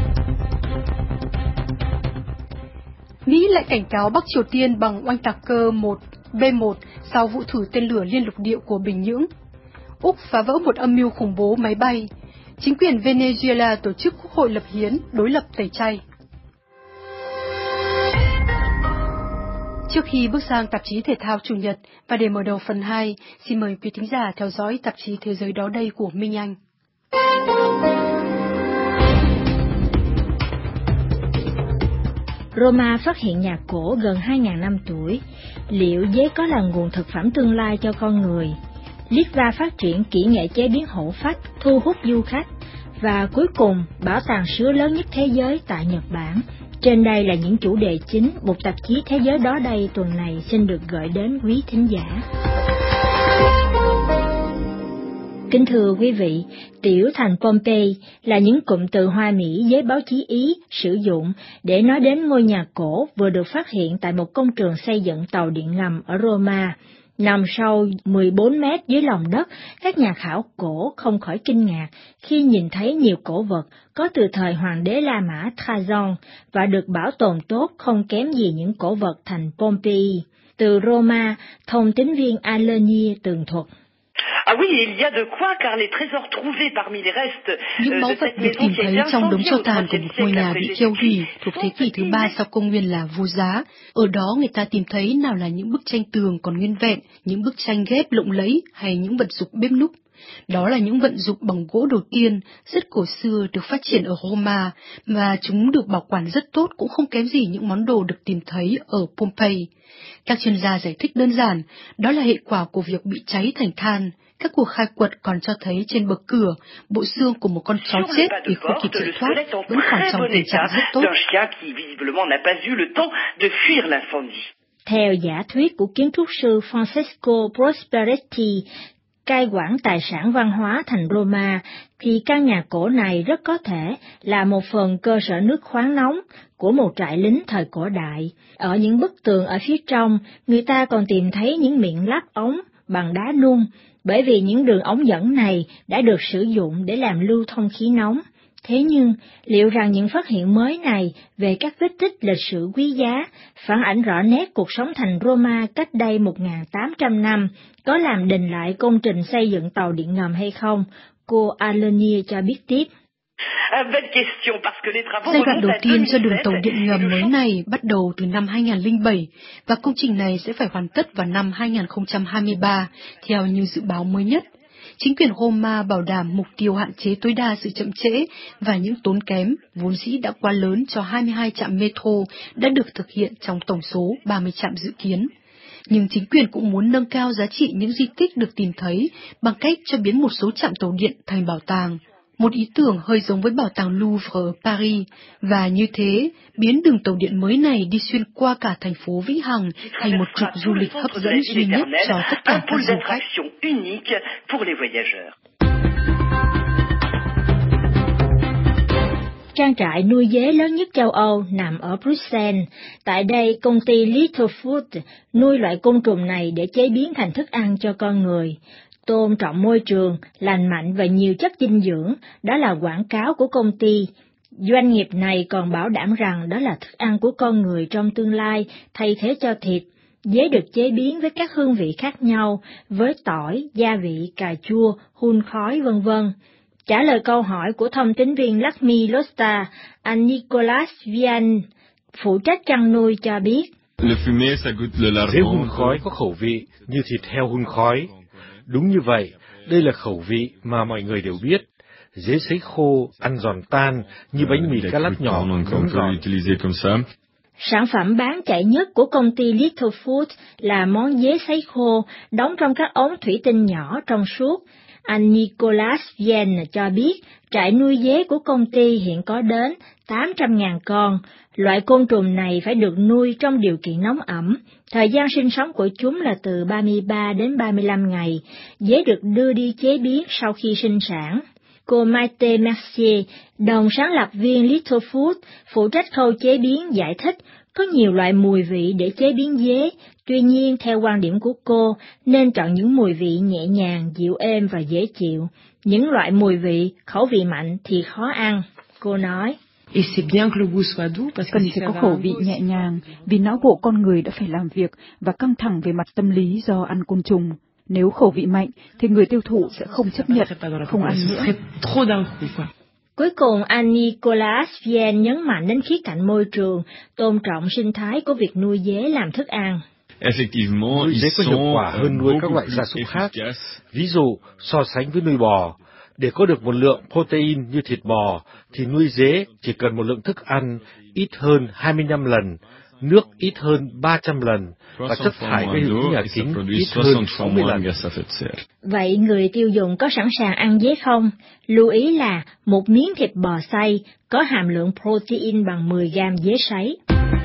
Mỹ lại cảnh cáo Bắc Triều Tiên bằng oanh tạc cơ B một sau vụ thử tên lửa liên lục địa của Bình Nhưỡng. Úc phá vỡ một âm mưu khủng bố máy bay. Chính quyền Venezuela tổ chức quốc hội lập hiến đối lập tẩy chay. Trước khi bước sang tạp chí thể thao Chủ nhật và để mở đầu phần hai, xin mời quý thính giả theo dõi tạp chí Thế giới đó đây của Minh Anh.
Roma phát hiện nhà cổ gần hai nghìn năm tuổi. Liệu giấy có là nguồn thực phẩm tương lai cho con người? Litva phát triển kỹ nghệ chế biến hổ phách, thu hút du khách. Và cuối cùng, bảo tàng sứa lớn nhất thế giới tại Nhật Bản. Trên đây là những chủ đề chính một tạp chí Thế giới đó đây tuần này xin được gửi đến quý thính giả. Kính thưa quý vị, tiểu thành Pompeii là những cụm từ Hoa Mỹ giới báo chí Ý sử dụng để nói đến ngôi nhà cổ vừa được phát hiện tại một công trường xây dựng tàu điện ngầm ở Roma. Nằm sâu mười bốn mét dưới lòng đất, các nhà khảo cổ không khỏi kinh ngạc khi nhìn thấy nhiều cổ vật có từ thời hoàng đế La Mã Trajan và được bảo tồn tốt không kém gì những cổ vật thành Pompeii. Từ Roma, thông tín viên Alenia tường thuật.
Ah oui, il y a de quoi car les trésors trouvés parmi les restes
Những báu vật được tìm thấy trong đống tro tàn của một ngôi nhà bị thiêu hủy thuộc thế kỷ thứ ba sau công nguyên là vô giá. Ở đó người ta tìm thấy nào là những bức tranh tường còn nguyên vẹn, những bức tranh ghép lộng lẫy hay những vật dụng bếp núc. Đó là những vận dụng bằng gỗ đầu tiên, rất cổ xưa được phát triển ở Roma, và chúng được bảo quản rất tốt cũng không kém gì những món đồ được tìm thấy ở Pompeii. Các chuyên gia giải thích đơn giản, đó là hệ quả của việc bị cháy thành than. Các cuộc khai quật còn cho thấy trên bậc cửa, bộ xương của một con chó chết vì không kịp chạy thoát vẫn còn trong tình trạng rất tốt.
Theo giả thuyết của kiến trúc sư Francesco Prosperetti, cai quản tài sản văn hóa thành Roma, thì căn nhà cổ này rất có thể là một phần cơ sở nước khoáng nóng của một trại lính thời cổ đại. Ở những bức tường ở phía trong, người ta còn tìm thấy những miệng lắp ống bằng đá nung, bởi vì những đường ống dẫn này đã được sử dụng để làm lưu thông khí nóng. Thế nhưng, liệu rằng những phát hiện mới này về các vết tích lịch sử quý giá, phản ảnh rõ nét cuộc sống thành Roma cách đây một nghìn tám trăm năm, có làm đình lại công trình xây dựng tàu điện ngầm hay không? Cô Alenia cho biết tiếp.
Giai đoạn đầu tiên cho đường tàu điện ngầm mới này bắt đầu từ năm hai nghìn không trăm lẻ bảy, và công trình này sẽ phải hoàn tất vào năm hai nghìn không trăm hai mươi ba, theo như dự báo mới nhất. Chính quyền Roma bảo đảm mục tiêu hạn chế tối đa sự chậm trễ và những tốn kém vốn dĩ đã quá lớn cho hai mươi hai trạm metro đã được thực hiện trong tổng số ba mươi trạm dự kiến. Nhưng chính quyền cũng muốn nâng cao giá trị những di tích được tìm thấy bằng cách cho biến một số trạm tàu điện thành bảo tàng. Một ý tưởng hơi giống với bảo tàng Louvre ở Paris, và như thế, biến đường tàu điện mới này đi xuyên qua cả thành phố Vĩnh Hằng thành một trục du lịch hấp dẫn duy nhất cho tất cả các du khách.
Trang trại nuôi dế lớn nhất châu Âu nằm ở Bruxelles. Tại đây, công ty Littlefoot nuôi loại côn trùng này để chế biến thành thức ăn cho con người. Tôn trọng môi trường, lành mạnh và nhiều chất dinh dưỡng, đó là quảng cáo của công ty. Doanh nghiệp này còn bảo đảm rằng đó là thức ăn của con người trong tương lai, thay thế cho thịt. Dế được chế biến với các hương vị khác nhau, với tỏi, gia vị, cà chua, hun khói, vân vân. Trả lời câu hỏi của thông tín viên Lakshmi Losta, anh Nicolas Vian, phụ trách chăn nuôi cho biết.
Dế hun khói có khẩu vị như thịt heo hun khói. Đúng như vậy, đây là khẩu vị mà mọi người đều biết. Dế sấy khô, ăn giòn tan như bánh mì cá lát nhỏ, nóng giòn.
Sản phẩm bán chạy nhất của công ty Littlefoot là món dế sấy khô, đóng trong các ống thủy tinh nhỏ trong suốt. Anh Nicolas Vienne cho biết, trại nuôi dế của công ty hiện có đến tám trăm nghìn con. Loại côn trùng này phải được nuôi trong điều kiện nóng ẩm. Thời gian sinh sống của chúng là từ ba mươi ba đến ba mươi lăm ngày. Dế được đưa đi chế biến sau khi sinh sản. Cô Maite Mercier, đồng sáng lập viên Littlefoot, phụ trách khâu chế biến giải thích, có nhiều loại mùi vị để chế biến dế. Tuy nhiên, theo quan điểm của cô, nên chọn những mùi vị nhẹ nhàng, dịu êm và dễ chịu. Những loại mùi vị, khẩu vị mạnh thì khó ăn. Cô nói.
Cần phải có khẩu vị nhẹ nhàng, vì não bộ con người đã phải làm việc và căng thẳng về mặt tâm lý do ăn côn trùng. Nếu khẩu vị mạnh, thì người tiêu thụ sẽ không chấp nhận, không ăn nữa.
Cuối cùng, anh Nicolas Vienne nhấn mạnh đến khía cạnh môi trường, tôn trọng sinh thái của việc nuôi dế làm thức ăn.
Nuôi dế có hiệu quả hơn nuôi các loại gia súc khác. Ví dụ, so sánh với nuôi bò, để có được một lượng protein như thịt bò, thì nuôi dế chỉ cần một lượng thức ăn ít hơn hai mươi lăm lần, nước ít hơn ba trăm lần, và chất thải gây hiệu ứng nhà kính ít hơn sáu mươi lần.
Vậy người tiêu dùng có sẵn sàng ăn dế không? Lưu ý là một miếng thịt bò xay có hàm lượng protein bằng mười gam dế sấy.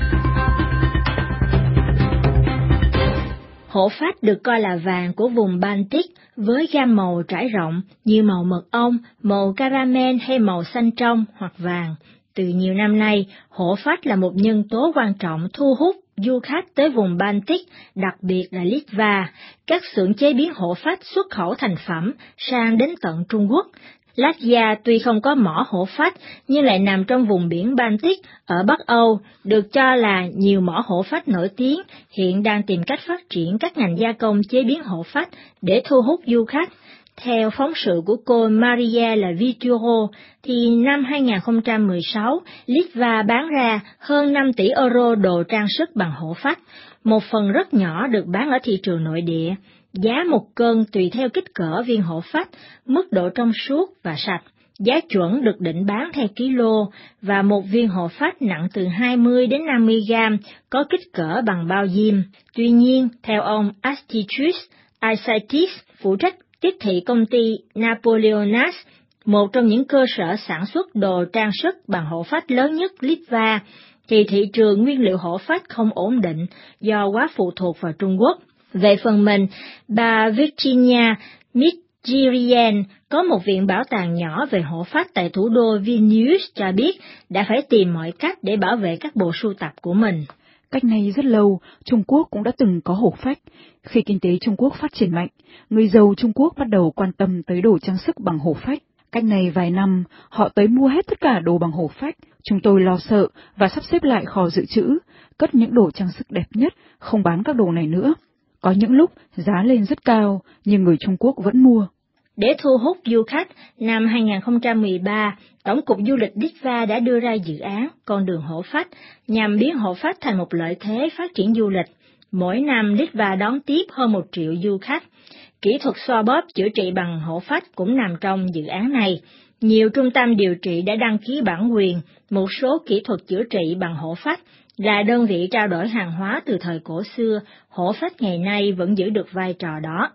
Hổ phách được coi là vàng của vùng Baltic, với gam màu trải rộng như màu mật ong, màu caramel hay màu xanh trong hoặc vàng. Từ nhiều năm nay, hổ phách là một nhân tố quan trọng thu hút du khách tới vùng Baltic, đặc biệt là Litva. Các xưởng chế biến hổ phách xuất khẩu thành phẩm sang đến tận Trung Quốc. Latvia tuy không có mỏ hổ phách nhưng lại nằm trong vùng biển Baltic ở Bắc Âu, được cho là nhiều mỏ hổ phách nổi tiếng hiện đang tìm cách phát triển các ngành gia công chế biến hổ phách để thu hút du khách. Theo phóng sự của cô Maria Lavituro, thì năm hai không một sáu, Litva bán ra hơn năm tỷ euro đồ trang sức bằng hổ phách. Một phần rất nhỏ được bán ở thị trường nội địa. Giá một cân tùy theo kích cỡ viên hổ phách, mức độ trong suốt và sạch. Giá chuẩn được định bán theo kilo, và một viên hổ phách nặng từ hai mươi đến năm mươi gam, có kích cỡ bằng bao diêm. Tuy nhiên, theo ông Astichus Isaitis, phụ trách tiếp thị công ty Napoleonas, một trong những cơ sở sản xuất đồ trang sức bằng hổ phách lớn nhất Litva, thì thị trường nguyên liệu hổ phách không ổn định do quá phụ thuộc vào Trung Quốc. Về phần mình, bà Virginia Midgerian có một viện bảo tàng nhỏ về hổ phách tại thủ đô Vilnius cho biết đã phải tìm mọi cách để bảo vệ các bộ sưu tập của mình.
Cách này rất lâu, Trung Quốc cũng đã từng có hổ phách. Khi kinh tế Trung Quốc phát triển mạnh, người giàu Trung Quốc bắt đầu quan tâm tới đồ trang sức bằng hổ phách. Cách này vài năm, họ tới mua hết tất cả đồ bằng hổ phách. Chúng tôi lo sợ và sắp xếp lại kho dự trữ, cất những đồ trang sức đẹp nhất, không bán các đồ này nữa. Có những lúc giá lên rất cao, nhưng người Trung Quốc vẫn mua.
Để thu hút du khách, năm hai không một ba, Tổng cục Du lịch Litva đã đưa ra dự án Con đường hổ phách nhằm biến hổ phách thành một lợi thế phát triển du lịch. Mỗi năm Litva đón tiếp hơn một triệu du khách. Kỹ thuật xoa bóp chữa trị bằng hổ phách cũng nằm trong dự án này. Nhiều trung tâm điều trị đã đăng ký bản quyền một số kỹ thuật chữa trị bằng hổ phách, là đơn vị trao đổi hàng hóa từ thời cổ xưa. Hổ phách ngày nay vẫn giữ được vai trò đó.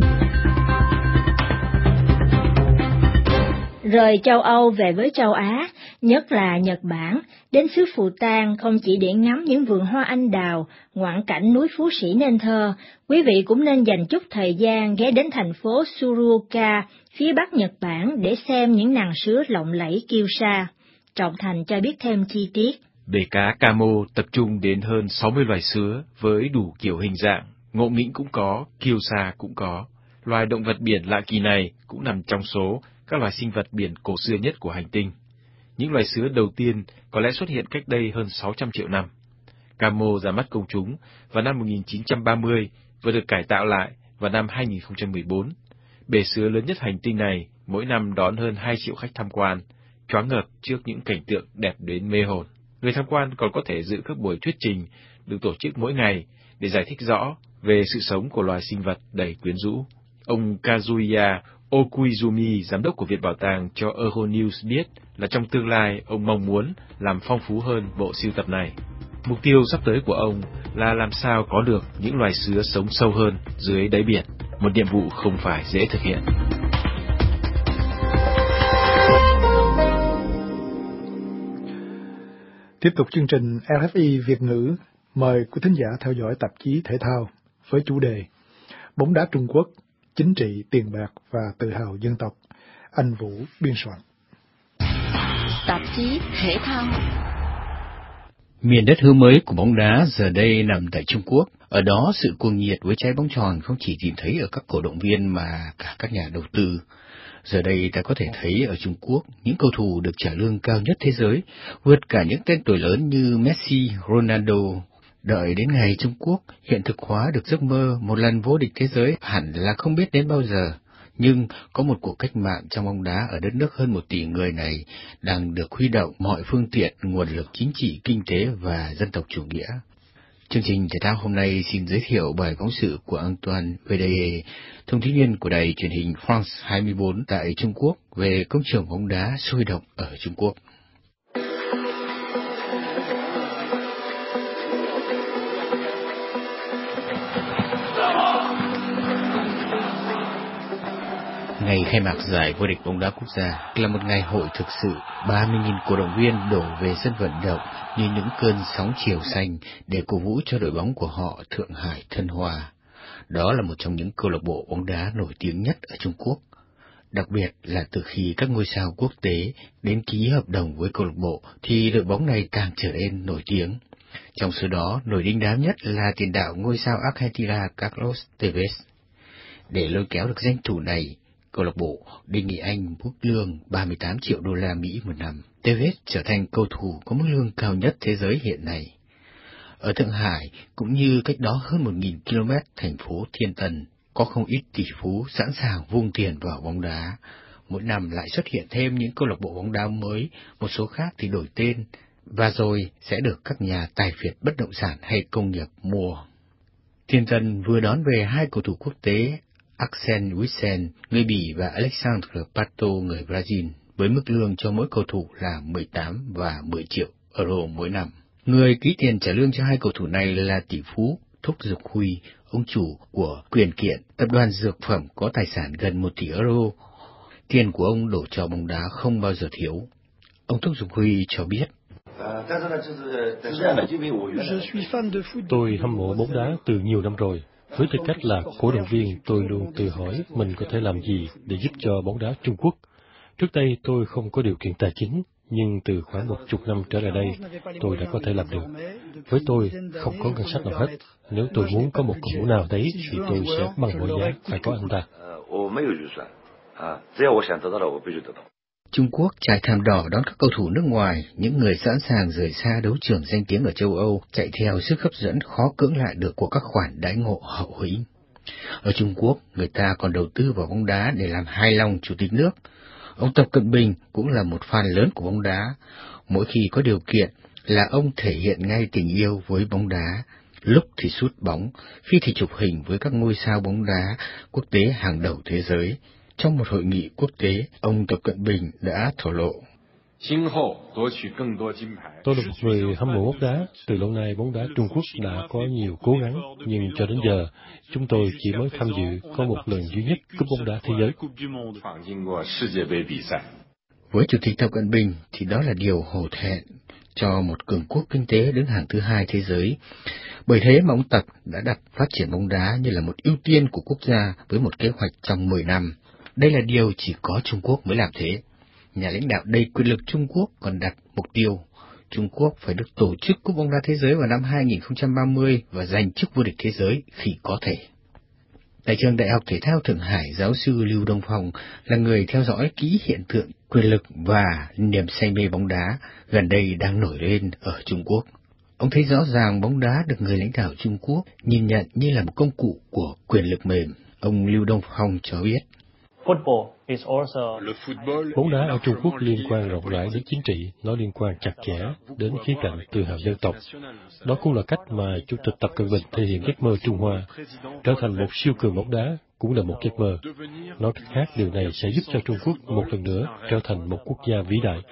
Rời châu Âu về với châu Á, nhất là Nhật Bản, đến xứ Phù Tang không chỉ để ngắm những vườn hoa anh đào, ngoạn cảnh núi Phú Sĩ nên thơ, quý vị cũng nên dành chút thời gian ghé đến thành phố Suruoka, phía bắc Nhật Bản để xem những nàng sứa lộng lẫy Kyusha. Trọng Thành cho biết thêm chi tiết.
Bể cá Kamo tập trung đến hơn sáu mươi loài sứa với đủ kiểu hình dạng, ngộ nghĩnh cũng có, Kyusha cũng có. Loài động vật biển lạ kỳ này cũng nằm trong số các loài sinh vật biển cổ xưa nhất của hành tinh. Những loài sứa đầu tiên có lẽ xuất hiện cách đây hơn sáu trăm triệu năm. Kamo ra mắt công chúng vào năm một nghìn chín trăm ba mươi và được cải tạo lại vào năm hai nghìn không trăm mười bốn. Bể sứa lớn nhất hành tinh này mỗi năm đón hơn hai triệu khách tham quan, choáng ngợp trước những cảnh tượng đẹp đến mê hồn. Người tham quan còn có thể dự các buổi thuyết trình được tổ chức mỗi ngày để giải thích rõ về sự sống của loài sinh vật đầy quyến rũ. Ông Kazuya Okuizumi, giám đốc của Viện Bảo tàng, cho Euronews biết là trong tương lai ông mong muốn làm phong phú hơn bộ sưu tập này. Mục tiêu sắp tới của ông là làm sao có được những loài sứa sống sâu hơn dưới đáy biển, một nhiệm vụ không phải dễ thực hiện.
Tiếp tục chương trình rờ ép i Việt ngữ, mời quý thính giả theo dõi tạp chí thể thao với chủ đề Bóng đá Trung Quốc, chính trị, tiền bạc và tự hào dân tộc. Anh Vũ biên soạn.
Tạp chí thể thao.
Miền đất hứa mới của bóng đá giờ đây nằm tại Trung Quốc. Ở đó, sự cuồng nhiệt với trái bóng tròn không chỉ tìm thấy ở các cổ động viên mà cả các nhà đầu tư. Giờ đây ta có thể thấy ở Trung Quốc những cầu thủ được trả lương cao nhất thế giới, vượt cả những tên tuổi lớn như Messi, Ronaldo. Đợi đến ngày Trung Quốc hiện thực hóa được giấc mơ một lần vô địch thế giới hẳn là không biết đến bao giờ. Nhưng có một cuộc cách mạng trong bóng đá ở đất nước hơn một tỷ người này đang được huy động mọi phương tiện, nguồn lực chính trị, kinh tế và dân tộc chủ nghĩa. Chương trình thể thao hôm nay xin giới thiệu bài phóng sự của Antoine Védeye, thông tín viên của đài truyền hình France hai mươi bốn tại Trung Quốc về công trường bóng đá sôi động ở Trung Quốc. Ngày khai mạc giải vô địch bóng đá quốc gia là một ngày hội thực sự. ba mươi nghìn cổ động viên đổ về sân vận động như những cơn sóng chiều xanh để cổ vũ cho đội bóng của họ Thượng Hải Thân Hòa. Đó là một trong những câu lạc bộ bóng đá nổi tiếng nhất ở Trung Quốc. Đặc biệt là từ khi các ngôi sao quốc tế đến ký hợp đồng với câu lạc bộ thì đội bóng này càng trở nên nổi tiếng. Trong số đó, nổi đình đám nhất là tiền đạo ngôi sao Argentina Carlos Tevez. Để lôi kéo được danh thủ này, câu lạc bộ đề nghị anh mức lương ba mươi tám triệu đô la Mỹ một năm. Tevez trở thành cầu thủ có mức lương cao nhất thế giới hiện nay. Ở Thượng Hải, cũng như cách đó hơn một nghìn ki lô mét thành phố Thiên Tân, có không ít tỷ phú sẵn sàng vung tiền vào bóng đá. Mỗi năm lại xuất hiện thêm những câu lạc bộ bóng đá mới, một số khác thì đổi tên, và rồi sẽ được các nhà tài phiệt bất động sản hay công nghiệp mua. Thiên Tân vừa đón về hai cầu thủ quốc tế Axel Witsel, người Bỉ và Alexandre Pato, người Brazil, với mức lương cho mỗi cầu thủ là mười tám và mười triệu euro mỗi năm. Người ký tiền trả lương cho hai cầu thủ này là tỷ phú Thúc Dục Huy, ông chủ của Quyền Kiện, tập đoàn dược phẩm có tài sản gần một tỷ euro. Tiền của ông đổ cho bóng đá không bao giờ thiếu. Ông Thúc Dục Huy cho biết:
Tôi hâm mộ bóng đá từ nhiều năm rồi. Với tư cách là cổ động viên, tôi luôn tự hỏi mình có thể làm gì để giúp cho bóng đá Trung Quốc. Trước đây tôi không có điều kiện tài chính, nhưng từ khoảng một chục năm trở lại đây, tôi đã có thể làm được. Với tôi, không có ngân sách nào hết. Nếu tôi muốn có một cầu thủ nào đấy, thì tôi sẽ bằng mọi giá phải có anh ta.
Trung Quốc trải thảm đỏ đón các cầu thủ nước ngoài, những người sẵn sàng rời xa đấu trường danh tiếng ở châu Âu, chạy theo sức hấp dẫn khó cưỡng lại được của các khoản đãi ngộ hậu hĩnh. Ở Trung Quốc, người ta còn đầu tư vào bóng đá để làm hài lòng chủ tịch nước. Ông Tập Cận Bình cũng là một fan lớn của bóng đá. Mỗi khi có điều kiện là ông thể hiện ngay tình yêu với bóng đá. Lúc thì sút bóng, khi thì chụp hình với các ngôi sao bóng đá quốc tế hàng đầu thế giới. Trong một hội nghị quốc tế, ông Tập Cận Bình đã thổ lộ:
Tôi là một người hâm mộ bóng đá. Từ lâu nay bóng đá Trung Quốc đã có nhiều cố gắng, nhưng cho đến giờ, chúng tôi chỉ mới tham dự có một lần duy nhất cúp bóng đá thế giới.
Với Chủ tịch Tập Cận Bình thì đó là điều hổ thẹn cho một cường quốc kinh tế đứng hàng thứ hai thế giới. Bởi thế mà ông Tập đã đặt phát triển bóng đá như là một ưu tiên của quốc gia với một kế hoạch trong mười năm. Đây là điều chỉ có Trung Quốc mới làm thế. Nhà lãnh đạo đầy quyền lực Trung Quốc còn đặt mục tiêu Trung Quốc phải được tổ chức cúp bóng đá thế giới vào năm hai nghìn không trăm ba mươi và giành chức vô địch thế giới khi có thể. Tại trường Đại học Thể thao Thượng Hải, giáo sư Lưu Đông Phong là người theo dõi kỹ hiện tượng quyền lực và niềm say mê bóng đá gần đây đang nổi lên ở Trung Quốc. Ông thấy rõ ràng bóng đá được người lãnh đạo Trung Quốc nhìn nhận như là một công cụ của quyền lực mềm. Ông Lưu Đông Phong cho biết:
Bóng đá ở Trung Quốc liên quan rộng rãi đến chính trị, nó liên quan chặt chẽ đến khía cạnh tự hào dân tộc. Đó cũng là cách mà Chủ tịch Tập Cận Bình thể hiện giấc mơ Trung Hoa. Trở thành một siêu cường bóng đá cũng là một giấc mơ. Nói cách khác, điều này sẽ giúp cho Trung Quốc một lần nữa trở thành một quốc gia vĩ đại.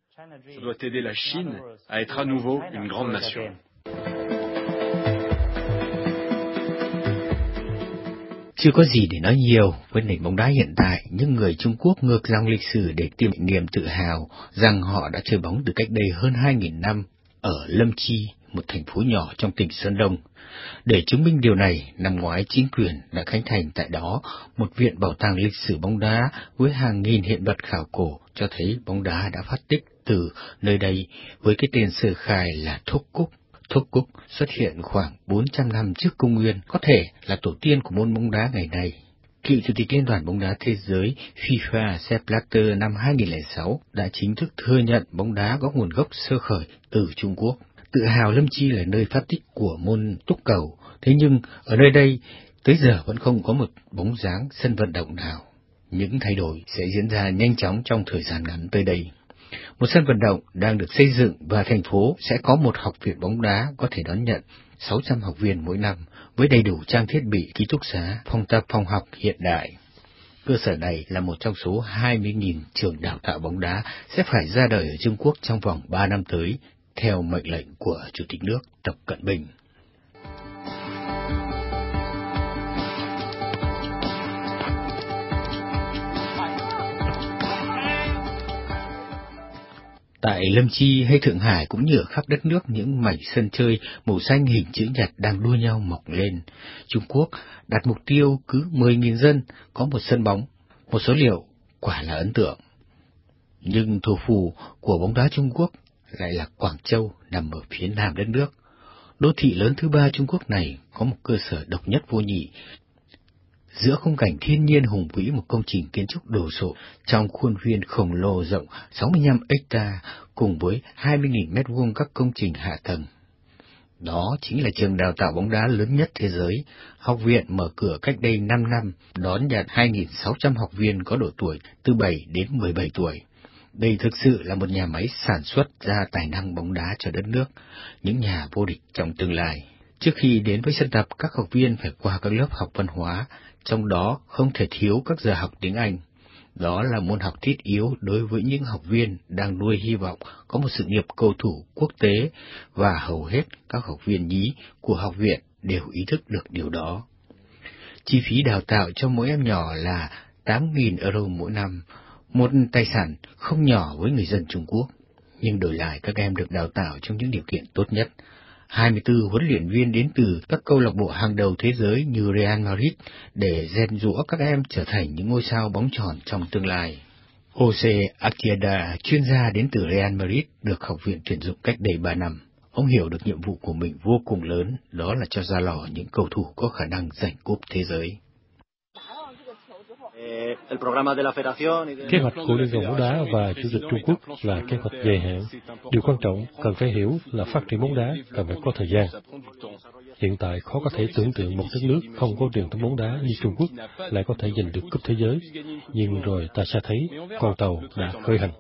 Chưa có gì để nói nhiều với nền bóng đá hiện tại, nhưng người Trung Quốc ngược dòng lịch sử để tìm niềm tự hào rằng họ đã chơi bóng từ cách đây hơn hai nghìn năm ở Lâm Chi, một thành phố nhỏ trong tỉnh Sơn Đông. Để chứng minh điều này, năm ngoái chính quyền đã khánh thành tại đó một viện bảo tàng lịch sử bóng đá với hàng nghìn hiện vật khảo cổ cho thấy bóng đá đã phát tích từ nơi đây với cái tên sơ khai là Thúc Cúc. Thúc Cúc xuất hiện khoảng bốn trăm năm trước công nguyên, có thể là tổ tiên của môn bóng đá ngày nay. Cựu chủ tịch Liên đoàn bóng đá thế giới FIFA Sepp Blatter năm hai nghìn không trăm lẻ sáu đã chính thức thừa nhận bóng đá có nguồn gốc sơ khởi từ Trung Quốc. Tự hào Lâm Chi là nơi phát tích của môn túc cầu, thế nhưng ở nơi đây tới giờ vẫn không có một bóng dáng sân vận động nào. Những thay đổi sẽ diễn ra nhanh chóng trong thời gian ngắn tới đây. Một sân vận động đang được xây dựng và thành phố sẽ có một học viện bóng đá có thể đón nhận sáu trăm học viên mỗi năm với đầy đủ trang thiết bị ký túc xá, phòng tập, phòng học hiện đại. Cơ sở này là một trong số hai mươi nghìn trường đào tạo bóng đá sẽ phải ra đời ở Trung Quốc trong vòng ba năm tới, theo mệnh lệnh của Chủ tịch nước Tập Cận Bình. Tại Lâm Chi hay Thượng Hải cũng như ở khắp đất nước, những mảnh sân chơi màu xanh hình chữ nhật đang đua nhau mọc lên. Trung Quốc đặt mục tiêu cứ mười nghìn dân có một sân bóng, một số liệu quả là ấn tượng. Nhưng thủ phủ của bóng đá Trung Quốc lại là Quảng Châu, nằm ở phía nam đất nước. Đô thị lớn thứ ba Trung Quốc này có một cơ sở độc nhất vô nhị. Giữa khung cảnh thiên nhiên hùng vĩ, một công trình kiến trúc đồ sộ trong khuôn viên khổng lồ rộng sáu mươi lăm héc-ta cùng với hai mươi nghìn mét vuông các công trình hạ tầng. Đó chính là trường đào tạo bóng đá lớn nhất thế giới. Học viện mở cửa cách đây năm năm, đón nhận hai nghìn sáu trăm học viên có độ tuổi từ bảy đến mười bảy tuổi. Đây thực sự là một nhà máy sản xuất ra tài năng bóng đá cho đất nước, những nhà vô địch trong tương lai. Trước khi đến với sân tập, các học viên phải qua các lớp học văn hóa, trong đó không thể thiếu các giờ học tiếng Anh. Đó là môn học thiết yếu đối với những học viên đang nuôi hy vọng có một sự nghiệp cầu thủ quốc tế, và hầu hết các học viên nhí của học viện đều ý thức được điều đó. Chi phí đào tạo cho mỗi em nhỏ là tám nghìn euro mỗi năm, một tài sản không nhỏ với người dân Trung Quốc, nhưng đổi lại các em được đào tạo trong những điều kiện tốt nhất. hai mươi tư huấn luyện viên đến từ các câu lạc bộ hàng đầu thế giới như Real Madrid để rèn giũa các em trở thành những ngôi sao bóng tròn trong tương lai. Jose Aquiada, chuyên gia đến từ Real Madrid, được học viện tuyển dụng cách đây ba năm. Ông hiểu được nhiệm vụ của mình vô cùng lớn, đó là cho ra lò những cầu thủ có khả năng giành cúp thế giới.
Kế hoạch của Liên đoàn bóng đá và Chủ tịch Trung Quốc là kế hoạch dài hạn. Điều quan trọng cần phải hiểu là phát triển bóng đá cần phải có thời gian. Hiện tại khó có thể tưởng tượng một đất nước không có truyền thống bóng đá như Trung Quốc lại có thể giành được cúp thế giới. Nhưng rồi ta sẽ thấy con tàu đã khởi hành.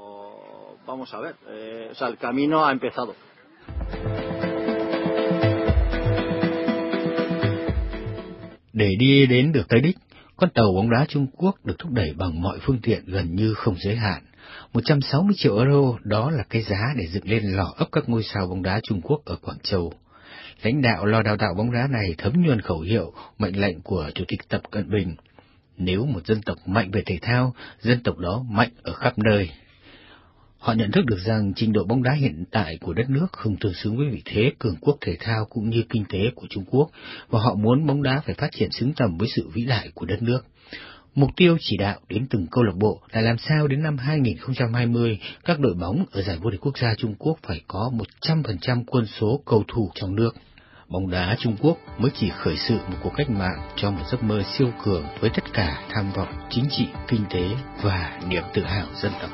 Để đi đến được tới đích, con tàu bóng đá Trung Quốc được thúc đẩy bằng mọi phương tiện gần như không giới hạn. một trăm sáu mươi triệu euro, đó là cái giá để dựng lên lò ấp các ngôi sao bóng đá Trung Quốc ở Quảng Châu. Lãnh đạo lò đào tạo bóng đá này thấm nhuần khẩu hiệu, mệnh lệnh của Chủ tịch Tập Cận Bình. Nếu một dân tộc mạnh về thể thao, dân tộc đó mạnh ở khắp nơi. Họ nhận thức được rằng trình độ bóng đá hiện tại của đất nước không tương xứng với vị thế cường quốc thể thao cũng như kinh tế của Trung Quốc, và họ muốn bóng đá phải phát triển xứng tầm với sự vĩ đại của đất nước. Mục tiêu chỉ đạo đến từng câu lạc bộ là làm sao đến năm hai nghìn không trăm hai mươi, các đội bóng ở giải vô địch quốc gia Trung Quốc phải có một trăm phần trăm quân số cầu thủ trong nước. Bóng đá Trung Quốc mới chỉ khởi sự một cuộc cách mạng cho một giấc mơ siêu cường với tất cả tham vọng chính trị, kinh tế và niềm tự hào dân tộc.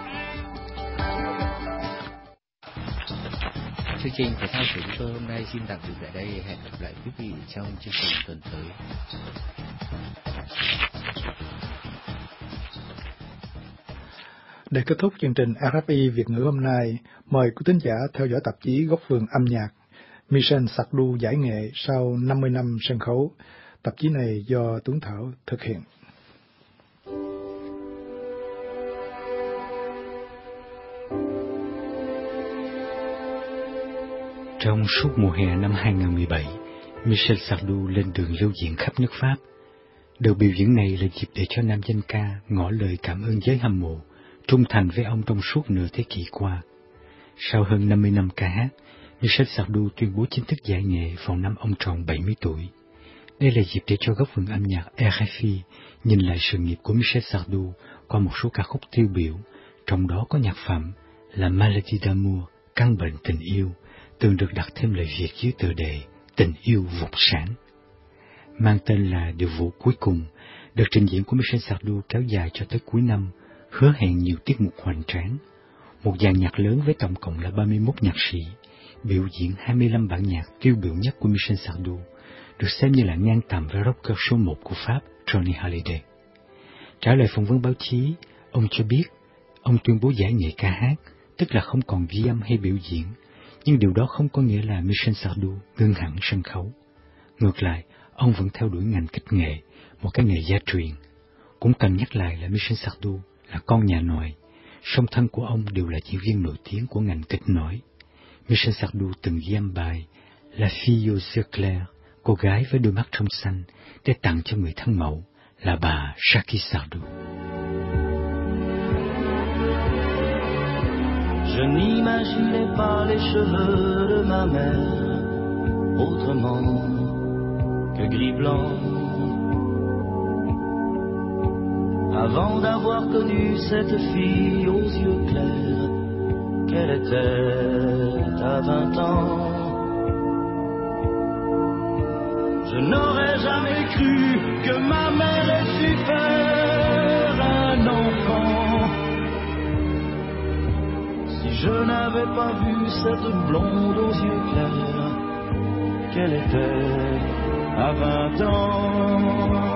Chương trình thể thao của chúng tôi hôm nay xin tạm dừng tại đây. Hẹn gặp lại quý vị trong chương trình tuần tới.
Để kết thúc chương trình rờ ép i Việt ngữ hôm nay, mời quý thính giả theo dõi tạp chí Góc vườn âm nhạc. Michel Sardou giải nghệ sau năm mươi năm sân khấu. Tạp chí này do Tuấn Thảo thực hiện.
Trong suốt mùa hè năm hai nghìn không trăm mười bảy, Michel Sardou lên đường lưu diễn khắp nước Pháp. Đợt biểu diễn này là dịp để cho nam danh ca ngỏ lời cảm ơn giới hâm mộ, trung thành với ông trong suốt nửa thế kỷ qua. Sau hơn năm mươi năm ca hát, Michel Sardou tuyên bố chính thức giải nghệ vào năm ông tròn bảy mươi tuổi. Đây là dịp để cho Góc vườn âm nhạc rờ ép i nhìn lại sự nghiệp của Michel Sardou qua một số ca khúc tiêu biểu, trong đó có nhạc phẩm La Maladie d'amour, căn bệnh tình yêu, từng được đặt thêm lời Việt dưới tựa đề Tình yêu vụt sáng. Mang tên là Điệu vụ cuối cùng, đợt trình diễn của Michel Sardou kéo dài cho tới cuối năm, hứa hẹn nhiều tiết mục hoành tráng. Một dàn nhạc lớn với tổng cộng là ba mươi mốt nhạc sĩ, biểu diễn hai mươi lăm bản nhạc tiêu biểu nhất của Michel Sardou, được xem như là ngang tầm với rocker số một của Pháp, Johnny Hallyday. Trả lời phỏng vấn báo chí, ông cho biết, ông tuyên bố giải nghệ ca hát, tức là không còn ghi âm hay biểu diễn, nhưng điều đó không có nghĩa là Michel Sardou ngưng hẳn sân khấu. Ngược lại, ông vẫn theo đuổi ngành kịch nghệ, một cái nghề gia truyền. Cũng cần nhắc lại là Michel Sardou là con nhà nòi, song thân của ông đều là diễn viên nổi tiếng của ngành kịch nổi. Michel Sardou từng ghi âm bài La fille aux yeux clairs, cô gái với đôi mắt trong xanh, để tặng cho người thân mẫu là bà Jackie Sardou.
Je n'imaginais pas les cheveux de ma mère autrement que gris-blanc. Avant d'avoir connu cette fille aux yeux clairs, qu'elle était à vingt ans. Je n'aurais jamais cru que ma mère ait su faire un enfant. Si je n'avais pas vu cette blonde aux yeux clairs qu'elle était à vingt ans.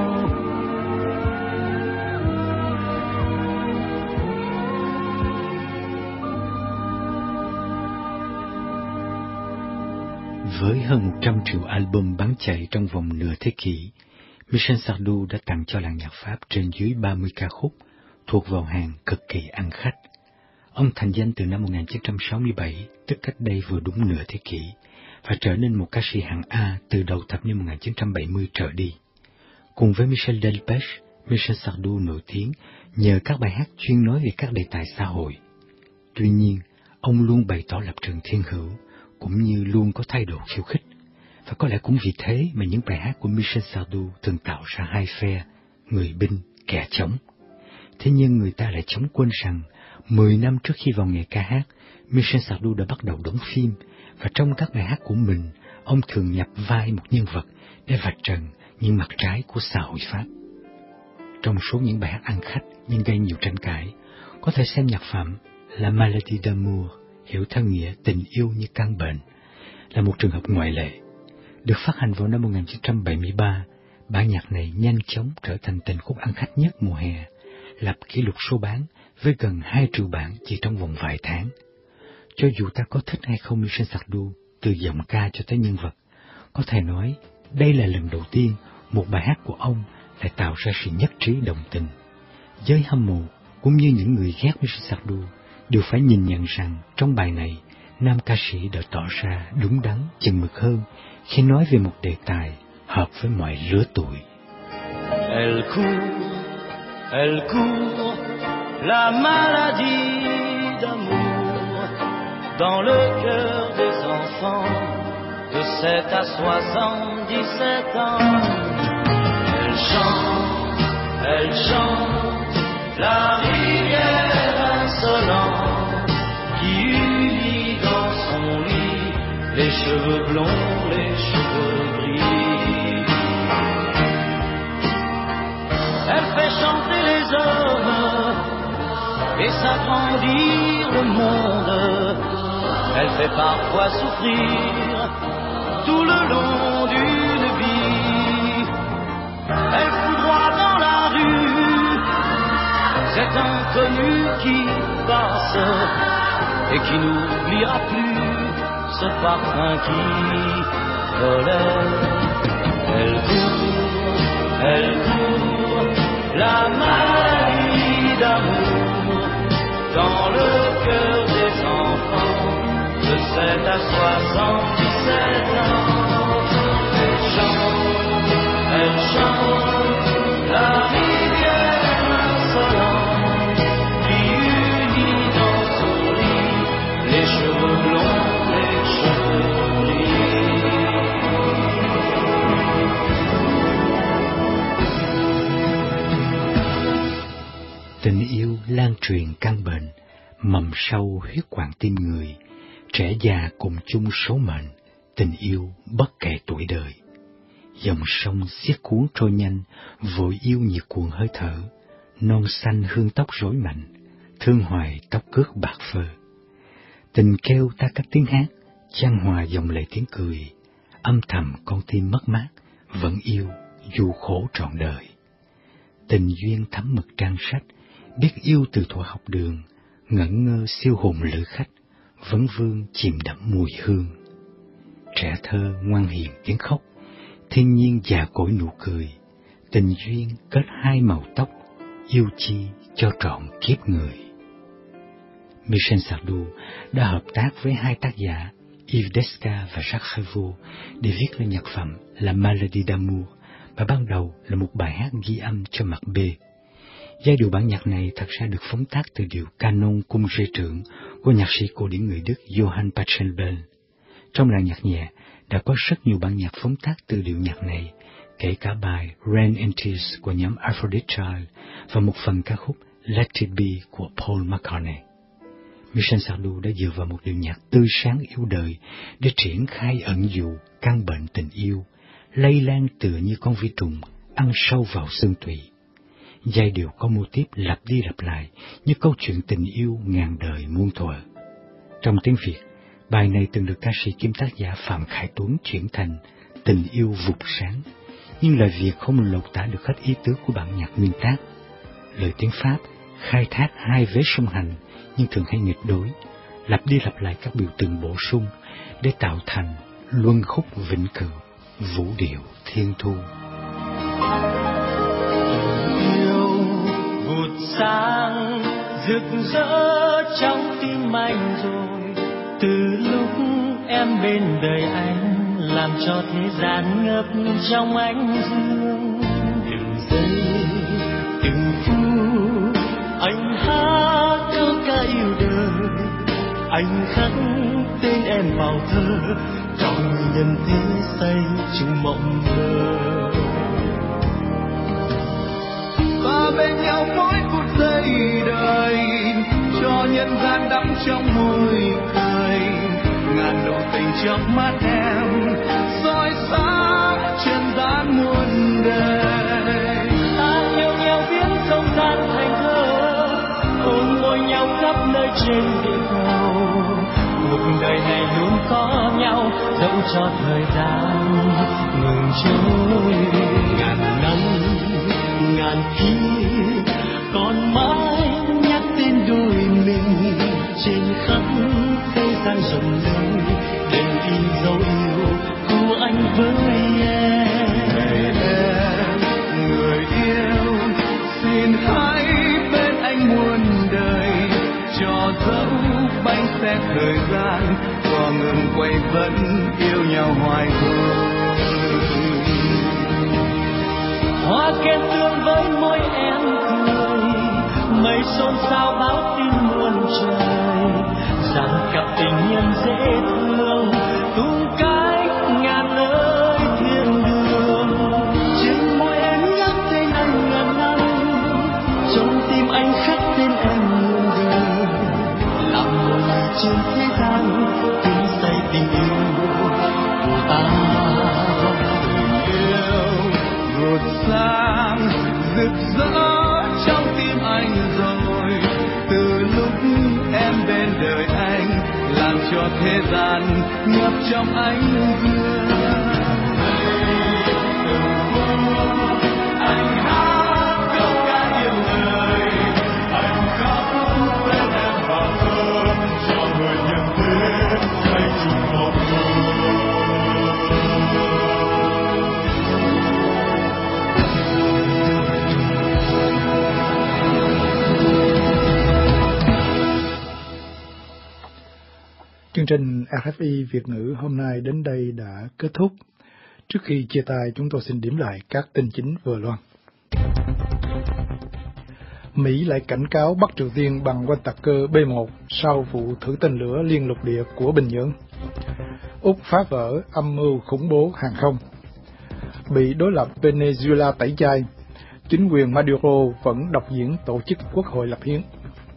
Với hơn một trăm triệu album bán chạy trong vòng nửa thế kỷ, Michel Sardou đã tặng cho làng nhạc Pháp trên dưới ba mươi ca khúc thuộc vào hàng cực kỳ ăn khách. Ông thành danh từ năm một nghìn chín trăm sáu mươi bảy, tức cách đây vừa đúng nửa thế kỷ, và trở nên một ca sĩ hạng A từ đầu thập niên một nghìn chín trăm bảy mươi trở đi. Cùng với Michel Delpech, Michel Sardou nổi tiếng nhờ các bài hát chuyên nói về các đề tài xã hội. Tuy nhiên, ông luôn bày tỏ lập trường thiên hữu, cũng như luôn có thái độ khiêu khích. Và có lẽ cũng vì thế mà những bài hát của Michel Sardou thường tạo ra hai phe, người binh, kẻ chống. Thế nhưng người ta lại chống quên rằng, mười năm trước khi vào nghề ca hát, Michel Sardou đã bắt đầu đóng phim, và trong các bài hát của mình, ông thường nhập vai một nhân vật để vạch trần những mặt trái của xã hội Pháp. Trong số những bài hát ăn khách nhưng gây nhiều tranh cãi, có thể xem nhạc phẩm La Maladie d'amour, hiểu theo nghĩa tình yêu như căn bệnh, là một trường hợp ngoại lệ. Được phát hành vào năm một nghìn chín trăm bảy mươi ba, bản nhạc này nhanh chóng trở thành tình khúc ăn khách nhất mùa hè, lập kỷ lục số bán với gần hai triệu bản chỉ trong vòng vài tháng. Cho dù ta có thích hay không Michel Sardou, từ giọng ca cho tới nhân vật, có thể nói đây là lần đầu tiên một bài hát của ông lại tạo ra sự nhất trí đồng tình. Giới hâm mộ cũng như những người ghét Michel Sardou đều phải nhìn nhận rằng trong bài này, nam ca sĩ đã tỏ ra đúng đắn, chừng mực hơn khi nói về một đề tài hợp với mọi lứa tuổi.
Elle court, elle court, la maladie d'amour dans le cœur des enfants de sept à soixante-dix-sept ans. Elle chante, elle chante, la rivière insolente qui unit dans son lit les cheveux blonds, les cheveux gris. Elle fait chanter les hommes et s'agrandir le monde. Elle fait parfois souffrir tout le long d'une vie. Elle foudroie dans la rue cet inconnu qui passe et qui n'oubliera plus ce parfum qui volait. Elle court, elle court, la maladie d'amour dans le cœur des enfants de sept à soixante-dix-sept ans. Elle chante, elle chante, la rivière insolente qui unit dans son lit les cheveux blonds, les cheveux
Tình yêu lan truyền căn bệnh, mầm sâu huyết quản tim người, trẻ già cùng chung số mệnh, tình yêu bất kể tuổi đời. Dòng sông xiết cuốn trôi nhanh, vội yêu nhiệt cuồng hơi thở, non xanh hương tóc rối mạnh, thương hoài tóc cước bạc phơ. Tình kêu ta cất tiếng hát, chan hòa dòng lệ tiếng cười, âm thầm con tim mất mát, vẫn yêu dù khổ trọn đời. Tình duyên thấm mực trang sách, biết yêu từ thuở học đường, ngẩn ngơ siêu hồn lữ khách, vấn vương chìm đắm mùi hương. Trẻ thơ ngoan hiền tiếng khóc, thiên nhiên già cỗi nụ cười, tình duyên kết hai màu tóc, yêu chi cho trọn kiếp người. Michel Sardou đã hợp tác với hai tác giả Yves Desca và Jacques Prévost để viết lên nhạc phẩm La Maladie d'amour, và ban đầu là một bài hát ghi âm cho mặt B. Giai điệu bản nhạc này thật ra được phóng tác từ điệu canon cung rê trưởng của nhạc sĩ cổ điển người Đức Johann Pachelbel. Trong làng nhạc nhẹ đã có rất nhiều bản nhạc phóng tác từ điệu nhạc này, kể cả bài Rain and Tears của nhóm Aphrodite Child và một phần ca khúc Let It Be của Paul McCartney. Michel Sardou đã dựa vào một điệu nhạc tươi sáng yêu đời để triển khai ẩn dụ căn bệnh tình yêu, lây lan tựa như con vi trùng, ăn sâu vào xương tủy. Giai điệu có mô típ lặp đi lặp lại như câu chuyện tình yêu ngàn đời muôn thuở. Trong tiếng Việt, bài này từng được ca sĩ kiêm tác giả Phạm Khải Tuấn chuyển thành Tình yêu vụt sáng, nhưng lời Việt không lột tả được hết ý tứ của bản nhạc nguyên tác. Lời tiếng Pháp khai thác hai vế song hành nhưng thường hay nghịch đối, lặp đi lặp lại các biểu tượng bổ sung để tạo thành luân khúc vĩnh cửu, vũ điệu thiên thu.
Yêu vụt sáng rực rỡ trong tim anh rồi, từ lúc em bên đời anh làm cho thế gian ngập trong ánh dương. Từng giây từng phút anh hát câu ca yêu đời, anh khắc tên em vào thơ trong nhân thế say chung mộng mơ. Ta bên nhau mỗi phút giây đời, cho nhân gian đắm trong môi cười. Ngàn độ tình trong mắt em, soi sáng chân gian muôn đời. Ta yêu nhau biến không gian thành thơ, ôm môi nhau khắp nơi trên địa cầu. Cuộc đời này luôn có nhau, dẫu cho thời gian ngừng trôi. Ngàn năm ngàn kiếp còn mãi nhắc tên đôi mình trên khắp thế gian rộng lớn, để in dấu yêu của anh với em. Này em người yêu, xin hãy bên anh muôn đời, cho dẫu bánh xe thời gian có ngừng quay vẫn yêu nhau hoài thôi. Hoa kem tương với môi em cười, mây xôn xao báo tin muôn trời, rằng cặp tình nhân dễ thương tung cách ngàn nơi thiên đường. Trên môi em nhắc tên anh ngàn năm, trong tim anh khắc tên em muôn đời. Làm một người trên thế gian tin say tình yêu của ta. Tình yêu vụt sáng rực rỡ trong tim anh rồi, từ lúc em bên đời anh làm cho thế gian ngập trong ánh dương. Anh hát câu ca yêu đời, anh khóc bên em vào thơ, cho người nhân thế say chung mộng mơ.
Chương trình rờ ép i Việt ngữ hôm nay đến đây đã kết thúc. Trước khi chia tay, chúng tôi xin điểm lại các tin chính vừa loan. Mỹ lại cảnh cáo Bắc Triều Tiên bằng oanh tạc cơ B một sau vụ thử tên lửa liên lục địa của Bình Nhưỡng. Úc phá vỡ âm mưu khủng bố hàng không. Bị đối lập Venezuela tẩy chay, chính quyền Maduro vẫn độc diễn tổ chức quốc hội lập hiến.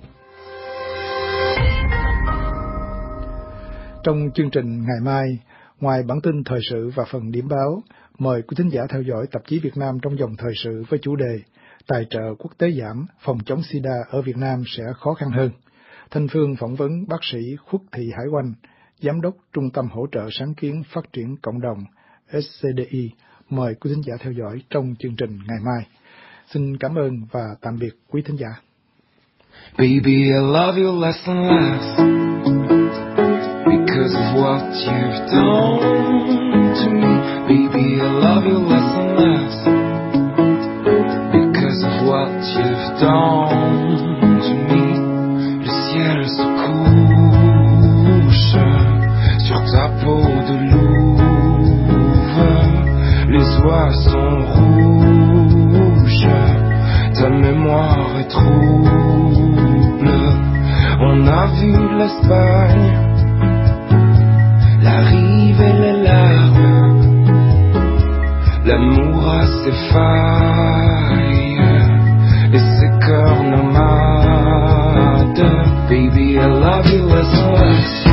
Trong chương trình ngày mai, ngoài bản tin thời sự và phần điểm báo, mời quý thính giả theo dõi tạp chí Việt Nam trong dòng thời sự với chủ đề Tài trợ quốc tế giảm, phòng chống SIDA ở Việt Nam sẽ khó khăn hơn. Thanh Phương phỏng vấn bác sĩ Khuất Thị Hải Oanh, Giám đốc Trung tâm Hỗ trợ Sáng kiến Phát triển Cộng đồng S C D I. Mời quý thính giả theo dõi trong chương trình ngày mai. Xin cảm ơn và tạm biệt quý thính giả.
Baby, I love you less and less because of what you've done to me. Baby, I love you less and less because of what you've done to me. Le ciel se couche sur ta peau de louve. Les oies sont rouges, ta mémoire est trouble. On a vu l'Espagne, la rive et les larmes. L'amour a ses failles et ses cœurs nomades. Baby, I love you less and less